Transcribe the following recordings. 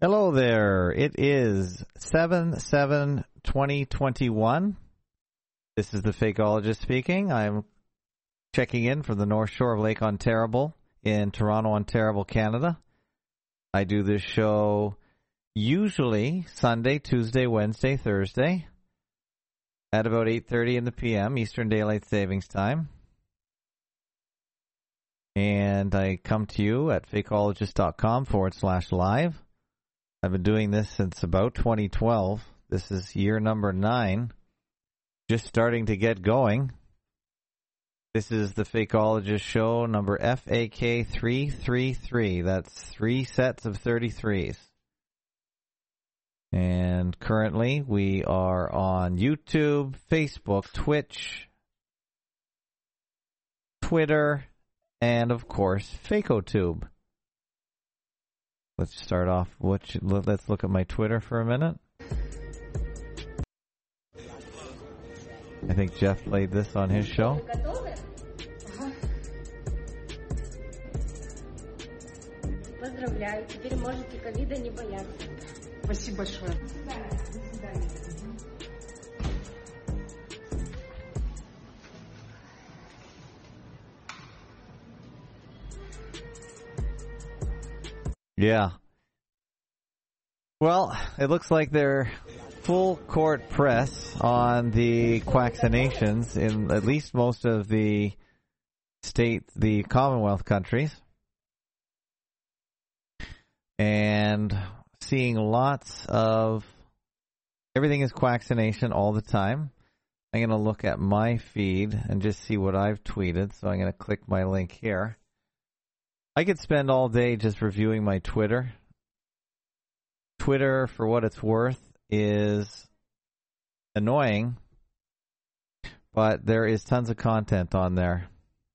Hello there. It is 7/7/2021. This is the Fakeologist speaking. I'm checking in from the North Shore of Lake Ontario in Toronto, Ontario, Canada. I do this show usually Sunday, Tuesday, Wednesday, Thursday at about 8:30 in the p.m. Eastern Daylight Savings Time. And I come to you at fakeologist.com/live. I've been doing this since about 2012. This is year number 9. Just starting to get going. This is the Fakeologist show number FAK 333. That's 3 sets of 33s. And currently we are on YouTube, Facebook, Twitch, Twitter, and of course FakeoTube. Let's start off. Let's look at my Twitter for a minute. I think Jeff played this on his show. Поздравляю, теперь можете ковида не бояться. Спасибо большое. Yeah. Well, it looks like they're full court press on the quaccinations in at least most of the Commonwealth countries. And seeing lots of everything is quaccination all the time. I'm going to look at my feed and just see what I've tweeted. So I'm going to click my link here. I could spend all day just reviewing my Twitter. Twitter, for what it's worth, is annoying, but there is tons of content on there.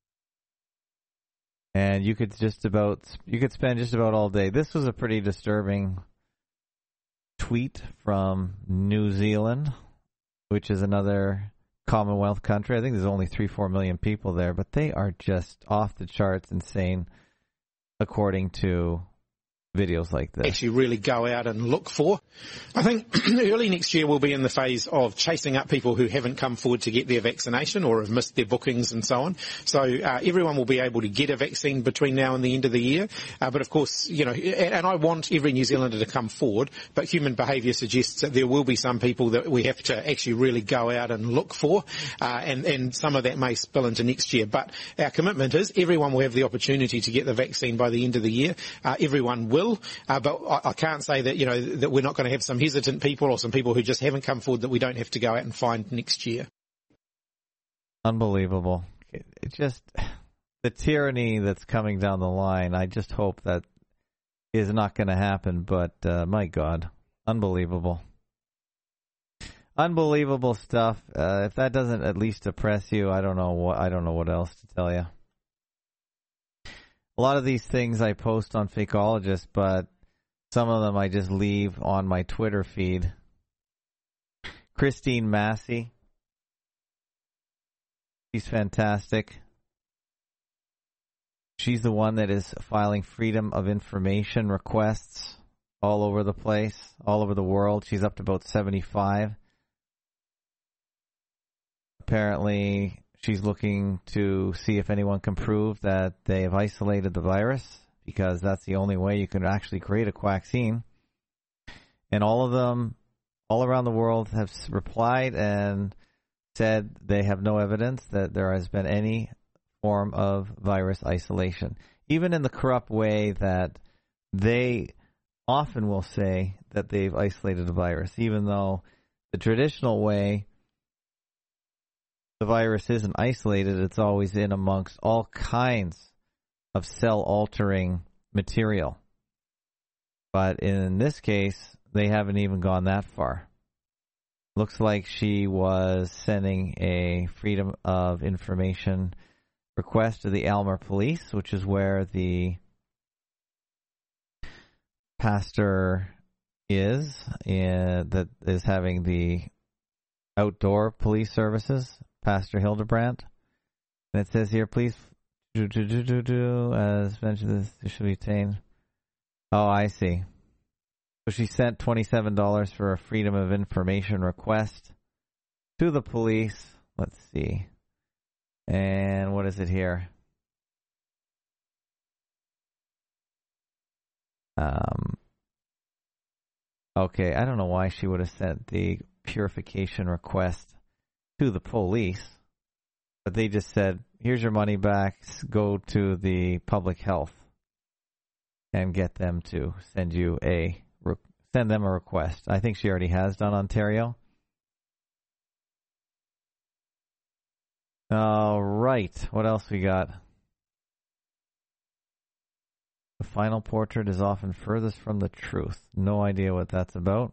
And you could spend just about all day. This was a pretty disturbing tweet from New Zealand, which is another Commonwealth country. I think there's only 3-4 million people there, but they are just off the charts insane, according to videos like this. Actually really go out and look for. I think early next year we'll be in the phase of chasing up people who haven't come forward to get their vaccination or have missed their bookings and so on. So everyone will be able to get a vaccine between now and the end of the year. But of course, and I want every New Zealander to come forward, but human behaviour suggests that there will be some people that we have to actually really go out and look for, and some of that may spill into next year. But our commitment is everyone will have the opportunity to get the vaccine by the end of the year. Everyone will. But I can't say that, that we're not going to have some hesitant people or some people who just haven't come forward that we don't have to go out and find next year. Unbelievable. It just, the tyranny that's coming down the line, I just hope that is not going to happen, but my God, unbelievable. Unbelievable stuff. If that doesn't at least depress you, I don't know what else to tell you. A lot of these things I post on Fakeologist, but some of them I just leave on my Twitter feed. Christine Massey. She's fantastic. She's the one that is filing Freedom of Information requests all over the place, all over the world. She's up to about 75. Apparently, she's looking to see if anyone can prove that they have isolated the virus, because that's the only way you can actually create a quaccine. And all of them, all around the world, have replied and said they have no evidence that there has been any form of virus isolation. Even in the corrupt way that they often will say that they've isolated the virus, even though the traditional way the virus isn't isolated, it's always in amongst all kinds of cell-altering material. But in this case, they haven't even gone that far. Looks like she was sending a Freedom of Information request to the Aylmer Police, which is where the pastor is, that is having the outdoor police services, Pastor Hildebrandt. And it says here, please, as mentioned, this should be obtained. Oh, I see. So she sent $27 for a Freedom of Information request to the police. Let's see. And what is it here? Okay, I don't know why she would have sent the purification request to the police, but they just said, here's your money back, go to the public health and get them to send them a request. I think she already has done Ontario. All right, what else we got? The final portrait is often furthest from the truth. No idea what that's about.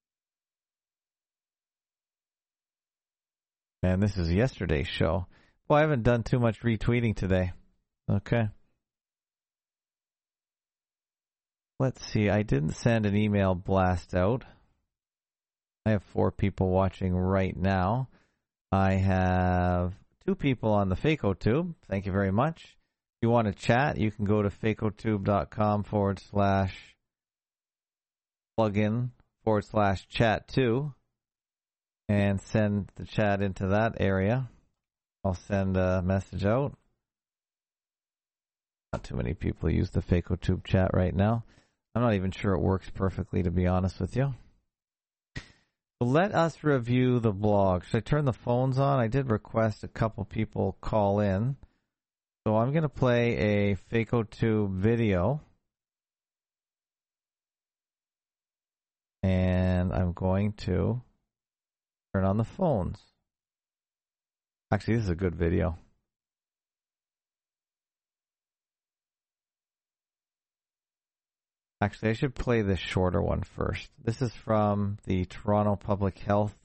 And this is yesterday's show. Well, I haven't done too much retweeting today. Okay. Let's see. I didn't send an email blast out. I have 4 people watching right now. I have 2 people on the FacoTube. Thank you very much. If you want to chat, you can go to facotube.com/plugin/chat2 and send the chat into that area. I'll send a message out. Not too many people use the FacoTube chat right now. I'm not even sure it works perfectly, to be honest with you. So let us review the blog. Should I turn the phones on? I did request a couple people call in. So I'm going to play a FacoTube video. And I'm going to turn on the phones. Actually, this is a good video. Actually, I should play this shorter one first. This is from the Toronto Public Health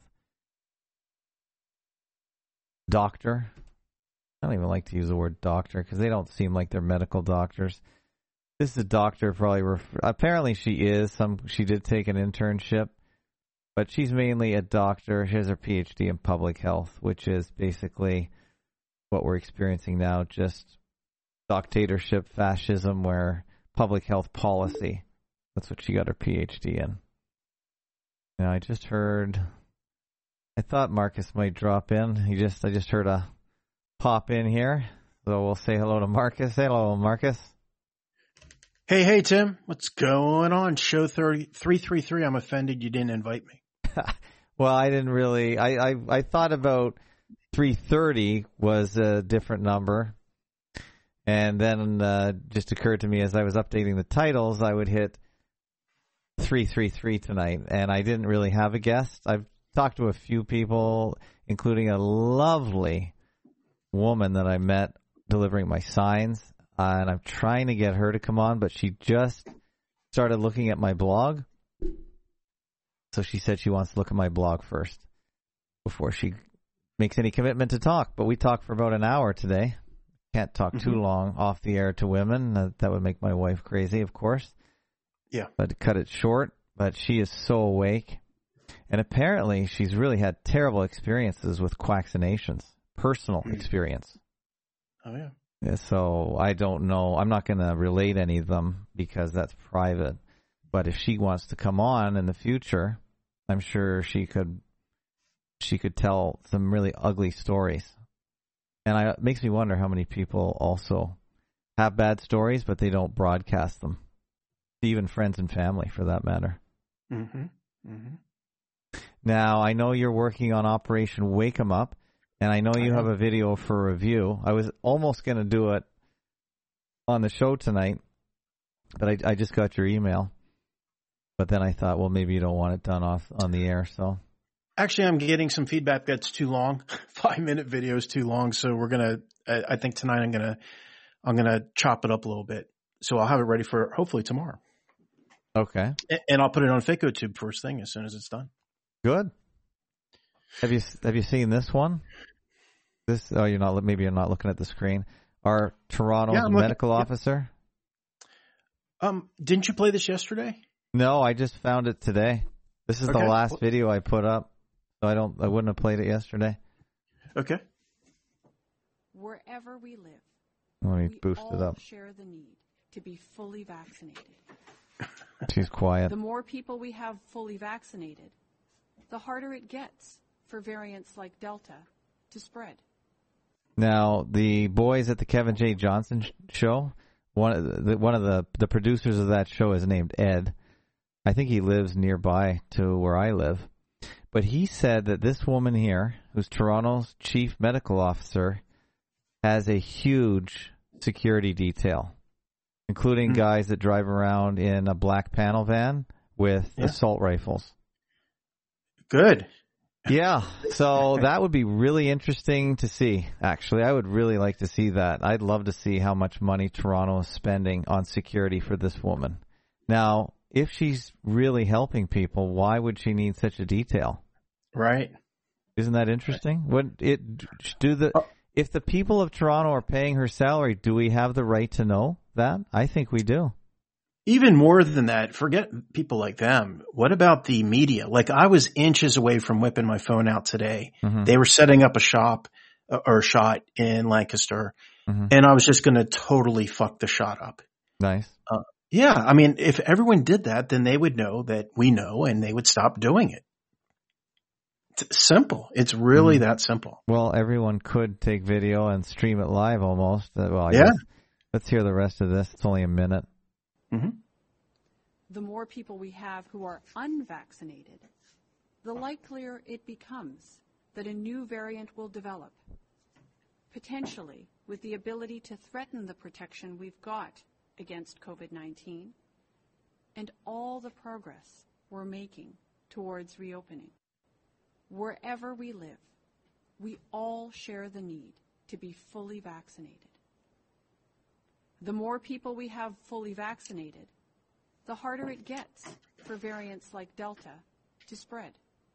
doctor. I don't even like to use the word doctor because they don't seem like they're medical doctors. This is a doctor, probably. Apparently, she is. She did take an internship, but she's mainly a doctor. She has her PhD in public health, which is basically what we're experiencing now, just dictatorship, fascism, where public health policy. That's what she got her PhD in. Now, I just heard. I thought Marcus might drop in. I just heard a pop in here, so we'll say hello to Marcus. Say hello, Marcus. Hey, Tim. What's going on? Show 333. I'm offended you didn't invite me. Well, I didn't really. I thought about 330 was a different number, and then just occurred to me as I was updating the titles, I would hit 333 tonight, and I didn't really have a guest. I've talked to a few people, including a lovely woman that I met delivering my signs, and I'm trying to get her to come on, but she just started looking at my blog. So she said she wants to look at my blog first before she makes any commitment to talk. But we talked for about an hour today. Can't talk too long off the air to women. That would make my wife crazy, of course. Yeah. But to cut it short, but she is so awake. And apparently she's really had terrible experiences with quaxinations. Personal experience. Oh, yeah. Yeah. So I don't know. I'm not going to relate any of them because that's private. But if she wants to come on in the future, I'm sure she could tell some really ugly stories. And it makes me wonder how many people also have bad stories, but they don't broadcast them. Even friends and family, for that matter. Mm-hmm. Mm-hmm. Now, I know you're working on Operation Wake 'em Up, and I know you have a video for review. I was almost going to do it on the show tonight, but I just got your email. But then I thought, well, maybe you don't want it done on the air, so. Actually, I'm getting some feedback that's too long. 5-minute video is too long, so I think tonight I'm gonna chop it up a little bit. So I'll have it ready for hopefully tomorrow. Okay. And I'll put it on FacoTube first thing as soon as it's done. Good. Have you seen this one? You're not. Maybe you're not looking at the screen. Our Toronto medical officer. Didn't you play this yesterday? No, I just found it today. This is the last video I put up, so I wouldn't have played it yesterday. Okay. Wherever we live, Let me boost it up. Share the need to be fully vaccinated. She's quiet. The more people we have fully vaccinated, the harder it gets for variants like Delta to spread. Now, the boys at the Kevin J. Johnson show, one of the producers of that show is named Ed. I think he lives nearby to where I live. But he said that this woman here, who's Toronto's chief medical officer, has a huge security detail, including guys that drive around in a black panel van with assault rifles. Good. Yeah, so that would be really interesting to see, actually. I would really like to see that. I'd love to see how much money Toronto is spending on security for this woman. Now, if she's really helping people, why would she need such a detail? Right. Isn't that interesting? If the people of Toronto are paying her salary, do we have the right to know that? I think we do. Even more than that, forget people like them. What about the media? Like, I was inches away from whipping my phone out today. Mm-hmm. They were setting up a shot in Lancaster, and I was just going to totally fuck the shot up. Nice. Yeah. I mean, if everyone did that, then they would know that we know, and they would stop doing it. It's simple. It's really that simple. Well, everyone could take video and stream it live almost. I guess. Let's hear the rest of this. It's only a minute. Mm-hmm. The more people we have who are unvaccinated, the likelier it becomes that a new variant will develop, potentially with the ability to threaten the protection we've got against COVID-19 and all the progress we're making towards reopening. Wherever we live, we all share the need to be fully vaccinated. The more people we have fully vaccinated, the harder it gets for variants like Delta to spread.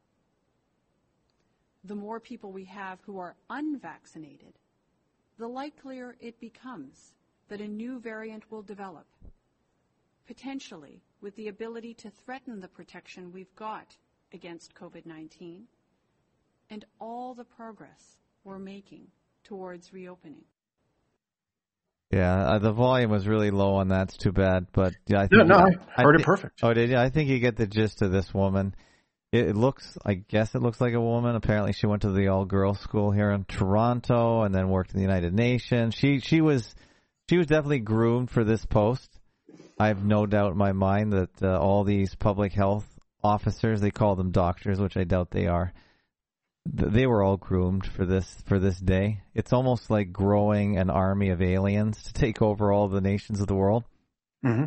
The more people we have who are unvaccinated, the likelier it becomes that a new variant will develop, potentially with the ability to threaten the protection we've got against COVID-19 and all the progress we're making towards reopening. Yeah, the volume was really low on that. It's too bad, but yeah, I heard it perfect. Oh, did you? I think you get the gist of this woman. I guess it looks like a woman. Apparently, she went to the all-girls school here in Toronto and then worked in the United Nations. She was definitely groomed for this post. I have no doubt in my mind that all these public health officers, they call them doctors, which I doubt they are. They were all groomed for this day. It's almost like growing an army of aliens to take over all the nations of the world. Mm-hmm.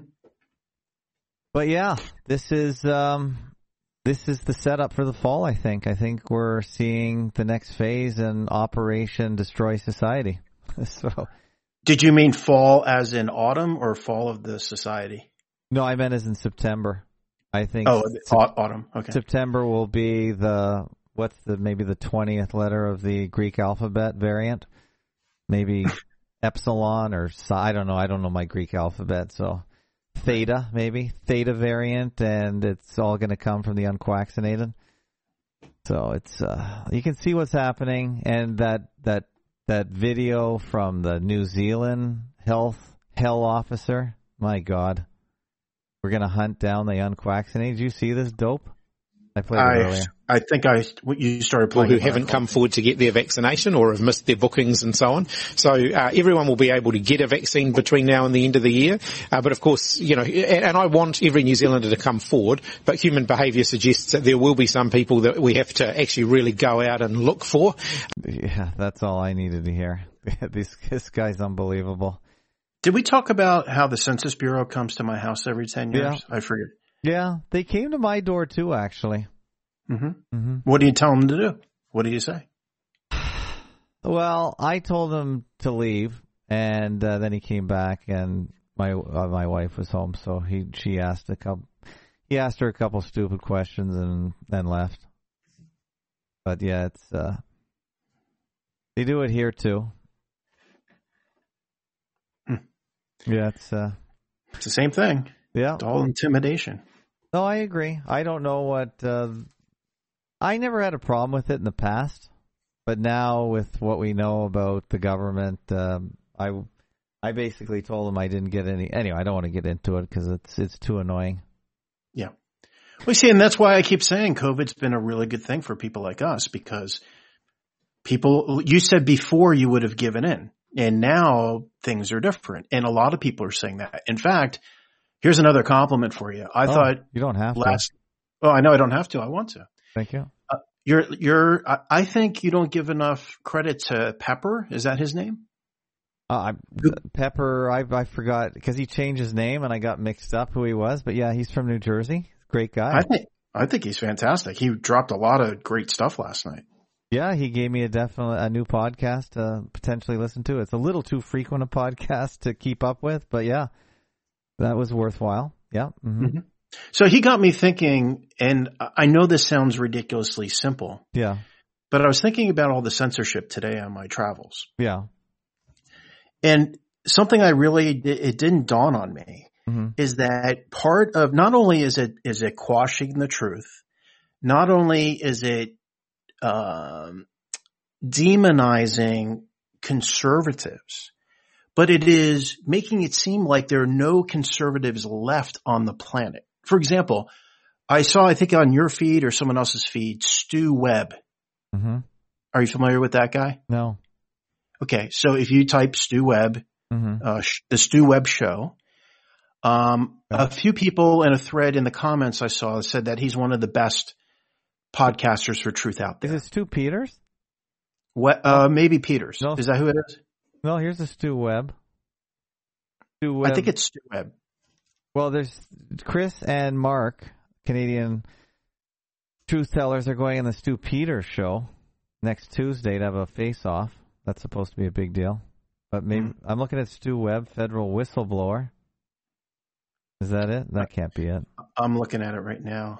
But yeah, this is the setup for the fall. I think we're seeing the next phase in Operation Destroy Society. So, did you mean fall as in autumn or fall of the society? No, I meant as in September. I think. Oh, autumn. Okay. September will be maybe the 20th letter of the Greek alphabet variant? Maybe epsilon or I don't know. I don't know my Greek alphabet, so theta maybe. Theta variant, and it's all going to come from the unvaccinated. So it's you can see what's happening, and that video from the New Zealand health officer, my God. We're going to hunt down the unvaccinated. Did you see this dope? I played it earlier. I think you started playing. People who haven't come forward to get their vaccination or have missed their bookings and so on. So everyone will be able to get a vaccine between now and the end of the year. But of course, and I want every New Zealander to come forward, but human behaviour suggests that there will be some people that we have to actually really go out and look for. Yeah, that's all I needed to hear. This guy's unbelievable. Did we talk about how the Census Bureau comes to my house every 10 years? Yeah. I forget. Yeah, they came to my door too, actually. Mm-hmm. Mm-hmm. What do you tell them to do? What do you say? Well, I told him to leave, and then he came back, and my wife was home, so he asked her a couple stupid questions and then left. But yeah, it's they do it here too. Yeah, it's the same thing. Yeah, it's all intimidation. No, I agree. I don't know what. I never had a problem with it in the past, but now with what we know about the government, I basically told them I didn't get any. Anyway, I don't want to get into it because it's too annoying. Yeah. Well, see, and that's why I keep saying COVID's been a really good thing for people like us, because people, you said before you would have given in, and now things are different. And a lot of people are saying that. In fact, here's another compliment for you. I thought you don't have to. Oh, I know I don't have to. I want to. Thank you. I think you don't give enough credit to Pepper. Is that his name? Pepper, I forgot because he changed his name and I got mixed up who he was. But yeah, he's from New Jersey. Great guy. I think he's fantastic. He dropped a lot of great stuff last night. Yeah, he gave me a new podcast to potentially listen to. It's a little too frequent a podcast to keep up with, but yeah, that was worthwhile. Yeah. Mm-hmm. Mm-hmm. So he got me thinking, and I know this sounds ridiculously simple. Yeah. But I was thinking about all the censorship today on my travels. Yeah. And something it didn't dawn on me is that part of, not only is it quashing the truth, not only is it demonizing conservatives, but it is making it seem like there are no conservatives left on the planet. For example, I think on your feed or someone else's feed, Stu Webb. Mm-hmm. Are you familiar with that guy? No. Okay, so if you type Stu Webb, the Stu Webb Show, a few people in a thread in the comments I saw said that he's one of the best podcasters for truth out there. Is it Stu Peters? Maybe Peters. No. Is that who it is? No, here's a Stu Webb. Stu Webb. I think it's Stu Webb. Well, there's Chris and Mark, Canadian truth tellers, are going on the Stu Peters show next Tuesday to have a face-off. That's supposed to be a big deal. But maybe I'm looking at Stu Webb, federal whistleblower. Is that it? That can't be it. I'm looking at it right now.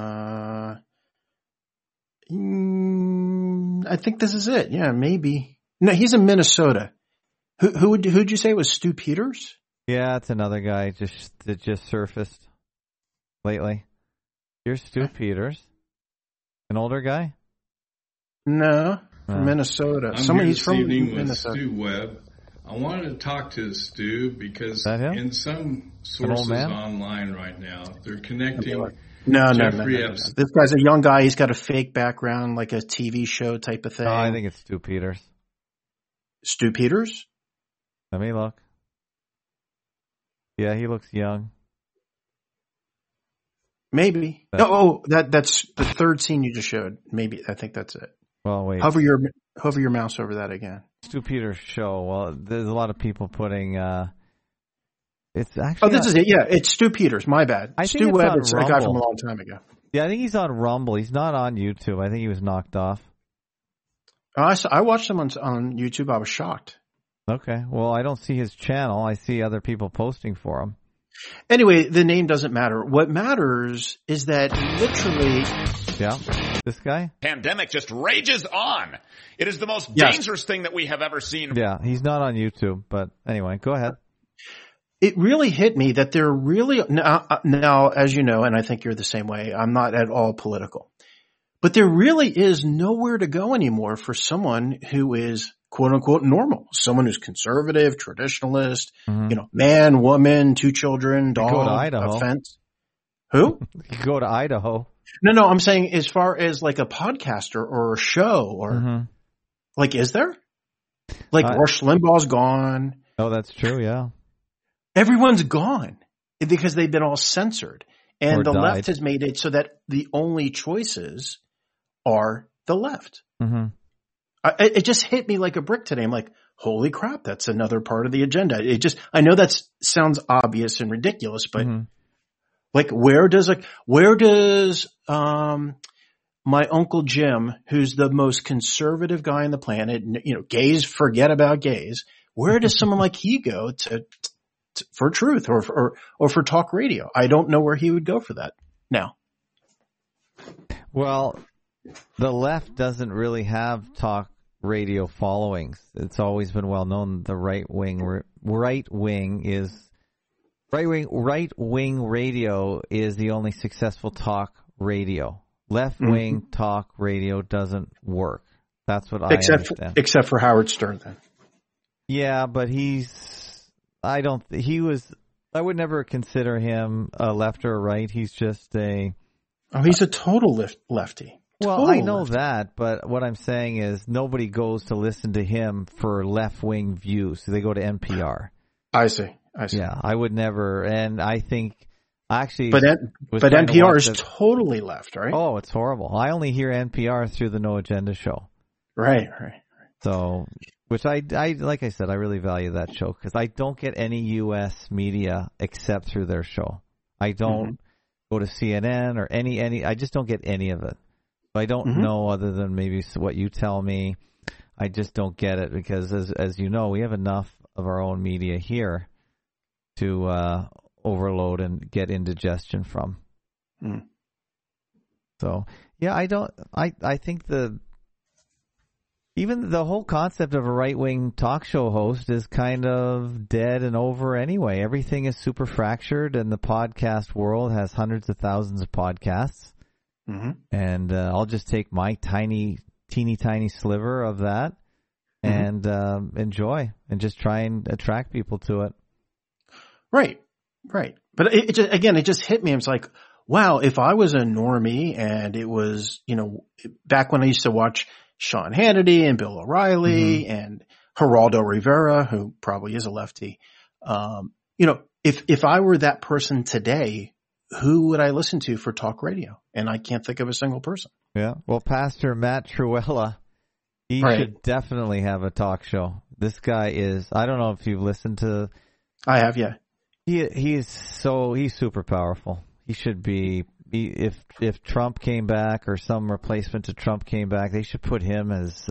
I think this is it. Yeah, maybe. No, he's in Minnesota. Who'd you say was Stu Peters? Yeah, it's another guy that just surfaced lately. Here's Stu Peters, an older guy. No, from Minnesota. He's from Minnesota. Stu Webb. I wanted to talk to Stu because in some sources online right now, they're connecting. No. This guy's a young guy. He's got a fake background, like a TV show type of thing. Oh, I think it's Stu Peters. Stu Peters? Let me look. Yeah, he looks young. Maybe. That's the third scene you just showed. Maybe. I think that's it. Well, wait. Hover your mouse over that again. Stu Peters show. Well, there's a lot of people putting. It's actually. Oh, this is it. Yeah, it's Stu Peters. My bad. Stu Webb. It's a guy from a long time ago. Yeah, I think he's on Rumble. He's not on YouTube. I think he was knocked off. I watched him on YouTube. I was shocked. Okay. Well, I don't see his channel. I see other people posting for him. Anyway, the name doesn't matter. What matters is that literally... Yeah? This guy? Pandemic just rages on. It is the most dangerous thing that we have ever seen. Yeah, he's not on YouTube, but anyway, go ahead. It really hit me that they're really... Now, as you know, and I think you're the same way, I'm not at all political. But there really is nowhere to go anymore for someone who is quote-unquote normal, someone who's conservative, traditionalist, man, woman, 2 children, dog, a fence. Who? You go to Idaho. No, I'm saying as far as like a podcaster or a show or like, is there? Like Rush Limbaugh's gone. Oh, that's true, yeah. Everyone's gone because they've been all censored. And the left has made it so that the only choices are the left. Mm-hmm. It just hit me like a brick today. I'm like, holy crap, that's another part of the agenda. I know that sounds obvious and ridiculous, but like, where does my Uncle Jim, who's the most conservative guy on the planet, gays, forget about gays. Where does someone like he go to for truth or for talk radio? I don't know where he would go for that now. Well, the left doesn't really have talk radio followings. It's always been well known. The right wing radio is the only successful talk radio. Left wing talk radio doesn't work. That's what I understand. Except for Howard Stern, then. Yeah, but he was I would never consider him a left or a right. He's just a... Oh, he's a total lefty. Well, I know that, but what I'm saying is nobody goes to listen to him for left-wing views. So they go to NPR. I see. Yeah, I would never, and I think actually... But NPR is totally left, right? Oh, it's horrible. I only hear NPR through the No Agenda show. Right. So, which I like I said, I really value that show because I don't get any U.S. media except through their show. I don't go to CNN or any. I just don't get any of it. I don't know other than maybe what you tell me. I just don't get it because, as you know, we have enough of our own media here to overload and get indigestion from. So, yeah, I think even the whole concept of a right-wing talk show host is kind of dead and over anyway. Everything is super fractured, and the podcast world has hundreds of thousands of podcasts. And I'll just take my teeny tiny sliver of that and enjoy and just try and attract people to it. Right. But it just hit me. It's like, wow, if I was a normie and it was, back when I used to watch Sean Hannity and Bill O'Reilly and Geraldo Rivera, who probably is a lefty, if I were that person today, who would I listen to for talk radio? And I can't think of a single person. Yeah. Well, Pastor Matt Truella, he should definitely have a talk show. This guy is, I don't know if you've listened to. I have, yeah. He's super powerful. He should be, if Trump came back or some replacement to Trump came back, they should put him as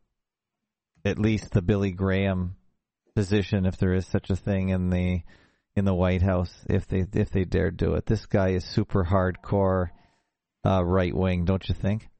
at least the Billy Graham position, if there is such a thing in the White House, if they dare do it. This guy is super hardcore right wing, don't you think?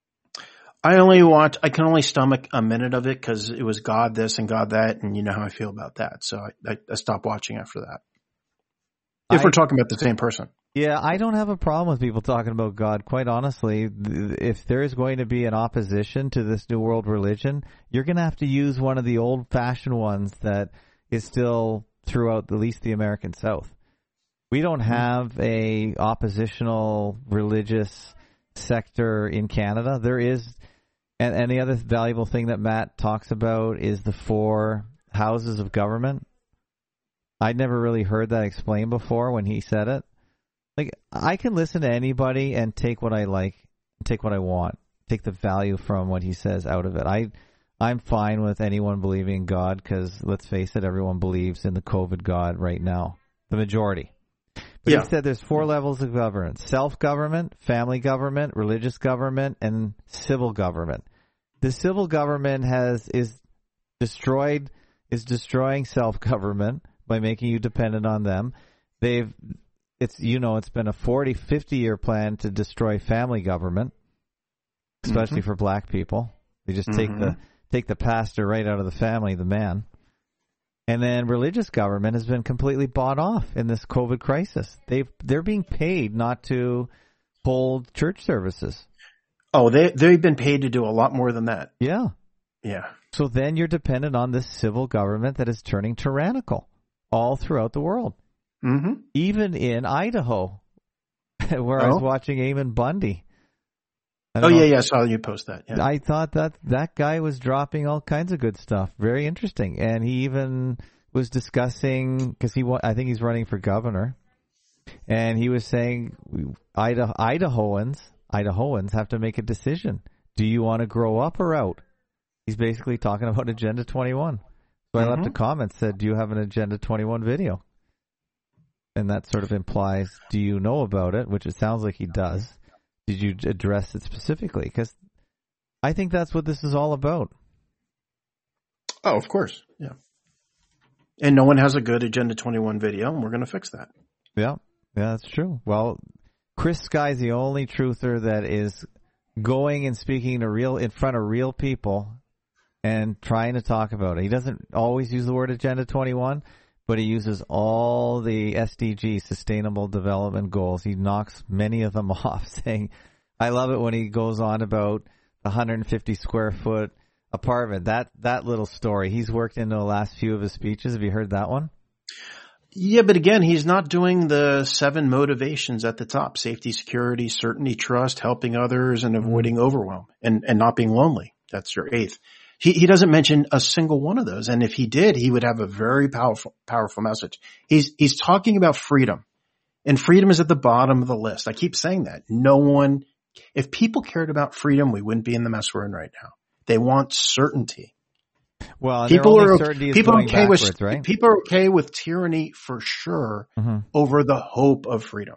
I can only stomach a minute of it because it was God this and God that, and you know how I feel about that. So I stopped watching after that. If we're talking about the same person. Yeah, I don't have a problem with people talking about God. Quite honestly, if there is going to be an opposition to this New World religion, you're going to have to use one of the old-fashioned ones that is still throughout at least the American South. We don't have a oppositional religious sector in Canada. There is, and the other valuable thing that Matt talks about is the 4 houses of government. I'd never really heard that explained before when he said it. Like, I can listen to anybody and take what I like, take what I want, take the value from what he says out of it. I'm fine with anyone believing in God because, let's face it, everyone believes in the COVID God right now, the majority. But he said there's 4 levels of government: self-government, family government, religious government, and civil government. The civil government is destroying self-government by making you dependent on them. It's been a 40-50 year plan to destroy family government, especially for black people. They just take the pastor right out of the family, the man. And then religious government has been completely bought off in this COVID crisis. They're being paid not to hold church services. Oh, they've been paid to do a lot more than that. Yeah. Yeah. So then you're dependent on this civil government that is turning tyrannical all throughout the world. Even in Idaho, where I was watching Eamon Bundy. I saw you post that. Yeah. I thought that guy was dropping all kinds of good stuff. Very interesting. And he even was discussing, because I think he's running for governor, and he was saying Idahoans have to make a decision. Do you want to grow up or out? He's basically talking about Agenda 21. So I left a comment, said, do you have an Agenda 21 video? And that sort of implies, do you know about it? Which it sounds like he does. Did you address it specifically? Because I think that's what this is all about. Oh, of course. Yeah. And no one has a good Agenda 21 video, and we're going to fix that. Yeah, that's true. Well, Chris Sky's the only truther that is going and speaking in front of real people and trying to talk about it. He doesn't always use the word Agenda 21, but he uses all the SDG, Sustainable Development Goals. He knocks many of them off, saying, I love it when he goes on about the 150 square foot apartment. That little story. He's worked into the last few of his speeches. Have you heard that one? Yeah, but again, he's not doing the 7 motivations at the top: safety, security, certainty, trust, helping others, and avoiding overwhelm, and not being lonely. That's your 8th. He doesn't mention a single one of those. And if he did, he would have a very powerful message. He's talking about freedom, and freedom is at the bottom of the list. I keep saying that. If people cared about freedom, we wouldn't be in the mess we're in right now. They want certainty. Well, people are okay with tyranny for sure over the hope of freedom.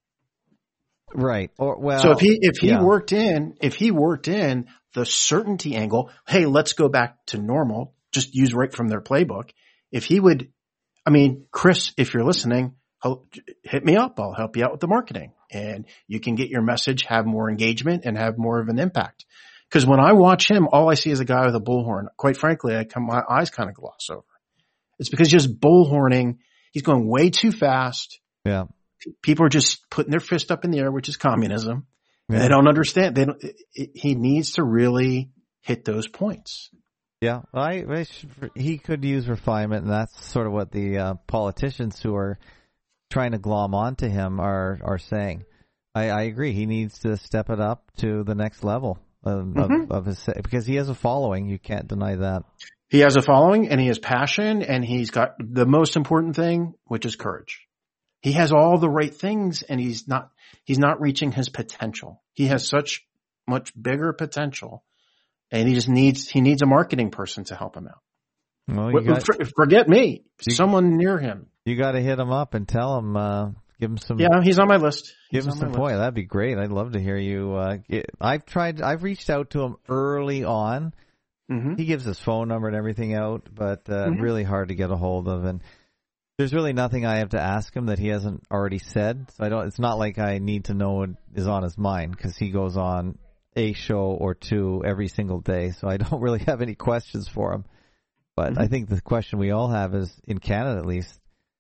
Right. So if he worked in the certainty angle, hey, let's go back to normal, just use right from their playbook. If he would, Chris, if you're listening, hit me up. I'll help you out with the marketing, and you can get your message, have more engagement, and have more of an impact. Because when I watch him, all I see is a guy with a bullhorn. Quite frankly, my eyes kind of gloss over. It's because he's just bullhorning. He's going way too fast. Yeah. People are just putting their fist up in the air, which is communism. Yeah. They don't understand. He needs to really hit those points. Yeah. He could use refinement, and that's sort of what the politicians who are trying to glom onto him are saying. I agree. He needs to step it up to the next level. Of his, because he has a following. You can't deny that. He has a following, and he has passion, and he's got the most important thing, which is courage. He has all the right things, and he's not reaching his potential. He has such much bigger potential, and he needs a marketing person to help him out. Well, forget me. Someone near him. You got to hit him up and tell him, give him some. Yeah, he's on my list. Give him some point. That'd be great. I'd love to hear you. I've reached out to him early on. Mm-hmm. He gives his phone number and everything out, but really hard to get a hold of. And there's really nothing I have to ask him that he hasn't already said. So it's not like I need to know what is on his mind, because he goes on a show or two every single day. So I don't really have any questions for him. But I think the question we all have is, in Canada at least,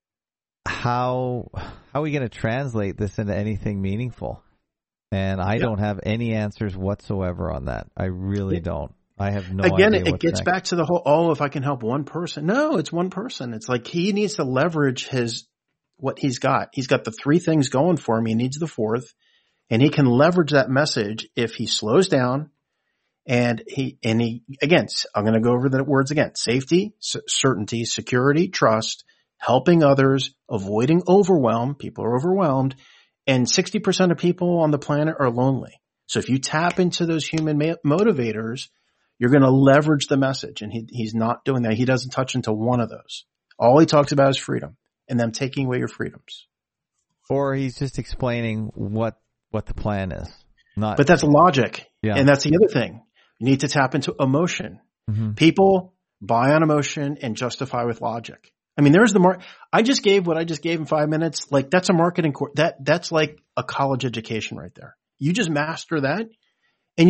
how are we going to translate this into anything meaningful? And I don't have any answers whatsoever on that. I really don't. I have no idea. Again, it gets back to the whole, if I can help one person. No, it's one person. It's like he needs to leverage what he's got. He's got the 3 things going for him. He needs the 4th, and he can leverage that message if he slows down. And he again, I'm going to go over the words again: safety, certainty, security, trust, helping others, avoiding overwhelm. People are overwhelmed, and 60% of people on the planet are lonely. So if you tap into those human motivators, you're going to leverage the message. And he's not doing that. He doesn't touch into one of those. All he talks about is freedom and them taking away your freedoms. Or he's just explaining what the plan is. But that's logic. Yeah. And that's the other thing. You need to tap into emotion. Mm-hmm. People buy on emotion and justify with logic. There's the I just gave what I just gave in 5 minutes. Like, that's a marketing course. That's like a college education right there. You just master that, and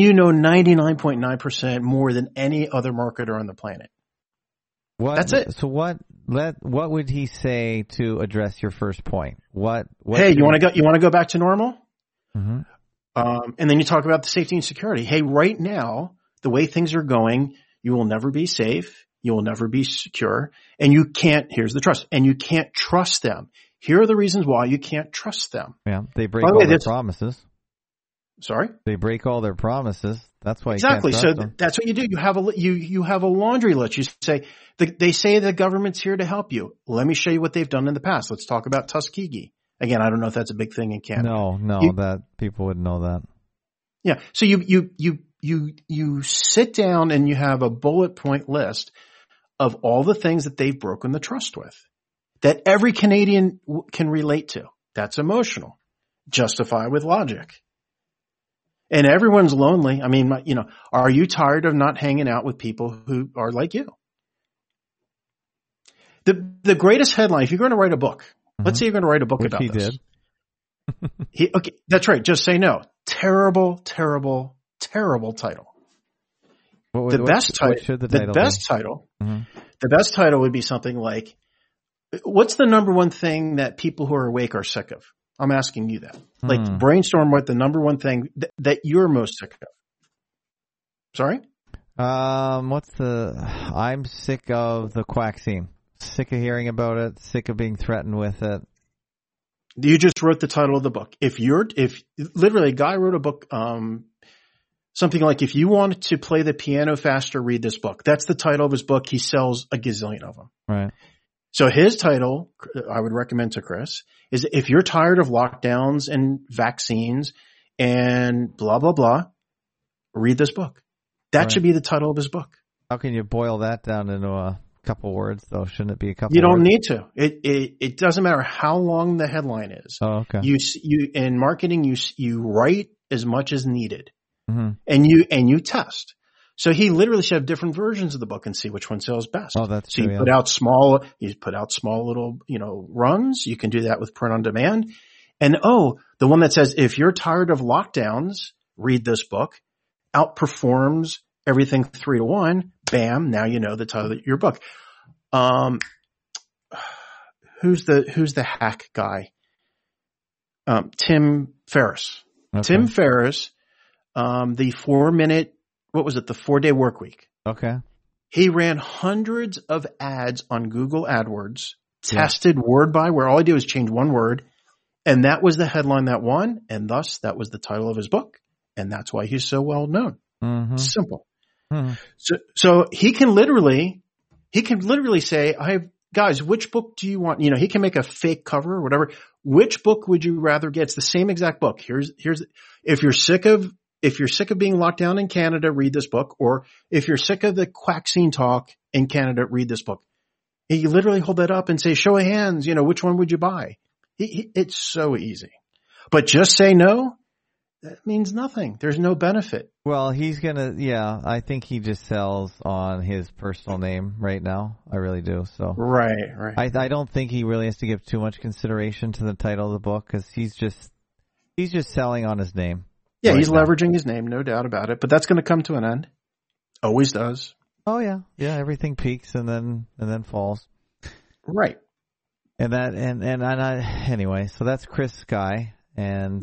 99.9% more than any other marketer on the planet. That's it. So what would he say to address your first point? Hey, you want to go back to normal? Mm-hmm. And then you talk about the safety and security. Hey, right now, the way things are going, you will never be safe. You will never be secure, and here's the trust, and you can't trust them. Here are the reasons why you can't trust them. Yeah, they break all their promises. Sorry? They break all their promises. That's why exactly. You can't trust them. That's what you do. You have a laundry list. You say, they say the government's here to help you. Let me show you what they've done in the past. Let's talk about Tuskegee. Again, I don't know if that's a big thing in Canada. No, that people would know that. Yeah. So you sit down and you have a bullet point list of all the things that they've broken the trust with, that every Canadian can relate to. That's emotional. Justify with logic. And everyone's lonely. Are you tired of not hanging out with people who are like you? The greatest headline, if you're going to write a book, let's say you're going to write a book about this. He did. Okay, that's right. Just say no. Terrible, terrible, terrible title. The best title would be something like, what's the number one thing that people who are awake are sick of? I'm asking you that. Like, brainstorm what the number one thing that you're most sick of. Sorry? I'm sick of the quack scene. Sick of hearing about it. Sick of being threatened with it. You just wrote the title of the book. If literally a guy wrote a book, something like, if you wanted to play the piano faster, read this book. That's the title of his book. He sells a gazillion of them. Right. So his title, I would recommend to Chris, is if you're tired of lockdowns and vaccines and blah, blah, blah, read this book. That should be the title of his book. How can you boil that down into a couple words, though? Shouldn't it be a couple? You don't words? need to. It doesn't matter how long the headline is. Oh, okay. You in marketing, you write as much as needed, mm-hmm. and you test. So he literally should have different versions of the book and see which one sells best. Oh, that's so true. You put out small little, runs. You can do that with print on demand. And the one that says, if you're tired of lockdowns, read this book, outperforms everything 3-1. Bam. Now you know the title of your book. Who's the hack guy? Tim Ferriss. Okay. Tim Ferriss, the 4-day work week. Okay. He ran hundreds of ads on Google AdWords, tested word by word. All I did was change one word. And that was the headline that won. And thus that was the title of his book. And that's why he's so well known. Mm-hmm. Simple. Mm-hmm. So he can literally say, guys, which book do you want? He can make a fake cover or whatever. Which book would you rather get? It's the same exact book. If you're sick of being locked down in Canada, read this book. Or if you're sick of the quackscene talk in Canada, read this book. You literally hold that up and say, show of hands, which one would you buy? It's so easy. But just say no, that means nothing. There's no benefit. Well, I think he just sells on his personal name right now. I really do. So Right. I don't think he really has to give too much consideration to the title of the book because he's just selling on his name. Yeah, he's leveraging his name, no doubt about it. But that's going to come to an end. Always does. Oh yeah, everything peaks and then falls. Right. Anyway, so that's Chris Sky, and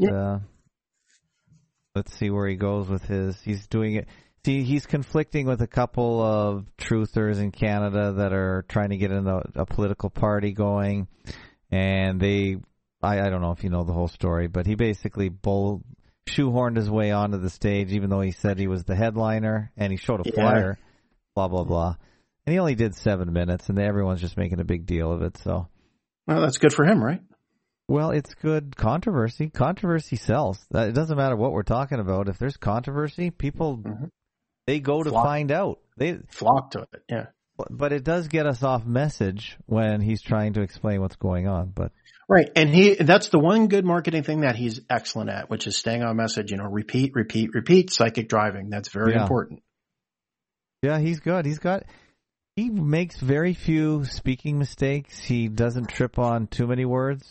let's see where he goes with his. He's doing it. See, he's conflicting with a couple of truthers in Canada that are trying to get in a political party going, and I don't know if you know the whole story, but he basically shoehorned his way onto the stage, even though he said he was the headliner, and he showed a flyer, blah blah blah, and he only did 7 minutes, and everyone's just making a big deal of it. So. Well, that's good for him, right? Well, it's good controversy. Controversy sells. It doesn't matter what we're talking about. If there's controversy, people, they go to find out. They flock to it, yeah. But it does get us off message when he's trying to explain what's going on. But right, and that's the one good marketing thing that he's excellent at, which is staying on message. Repeat, psychic driving. That's very important. Yeah, he's good. He makes very few speaking mistakes. He doesn't trip on too many words.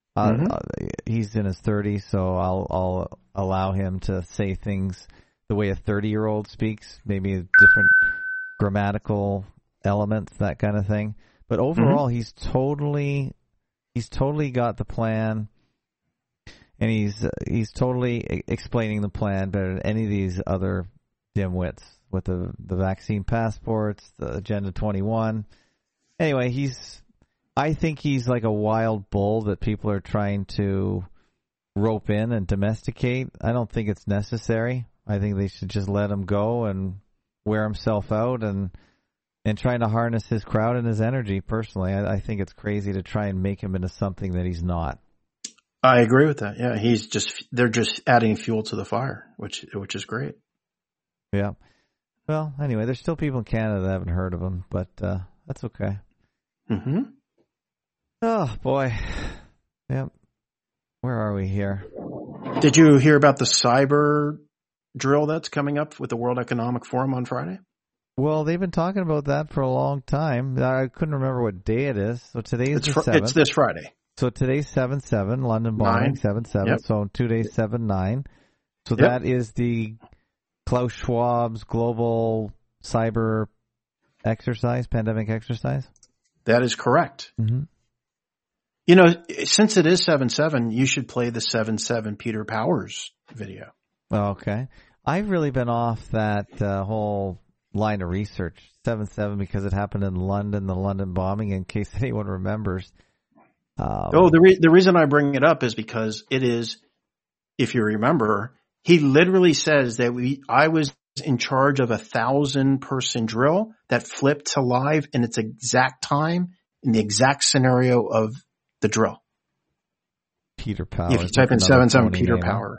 He's in his 30s, so I'll allow him to say things the way a 30-year-old speaks, maybe different grammatical elements, that kind of thing. But overall, he's totally got the plan, and he's totally explaining the plan better than any of these other dimwits. With the vaccine passports, the Agenda 21. Anyway, I think he's like a wild bull that people are trying to rope in and domesticate. I don't think it's necessary. I think they should just let him go and wear himself out and trying to harness his crowd and his energy. Personally, I think it's crazy to try and make him into something that he's not. I agree with that. Yeah, they're just adding fuel to the fire, which is great. Yeah. Well, anyway, there's still people in Canada that haven't heard of him, but that's okay. Mm-hmm. Oh, boy. Yep. Where are we here? Did you hear about the cyber drill that's coming up with the World Economic Forum on Friday? Well, they've been talking about that for a long time. I couldn't remember what day it is. So today is the 7th. It's this Friday. So today's 7/7, London bombing, 7/7. Yep. So 2 days, 7/9. So that is the Klaus Schwab's global cyber exercise, pandemic exercise? That is correct. Mm-hmm. Since it is 7/7, you should play the 7/7 Peter Powers video. Okay. I've really been off that whole, line of research. 7/7 because it happened in London, the London bombing. In case anyone remembers. The reason I bring it up is because it is, if you remember, he literally says that I was in charge of 1,000-person drill that flipped to live in its exact time in the exact scenario of the drill. Peter Power. If you type in 7/7 Peter Power.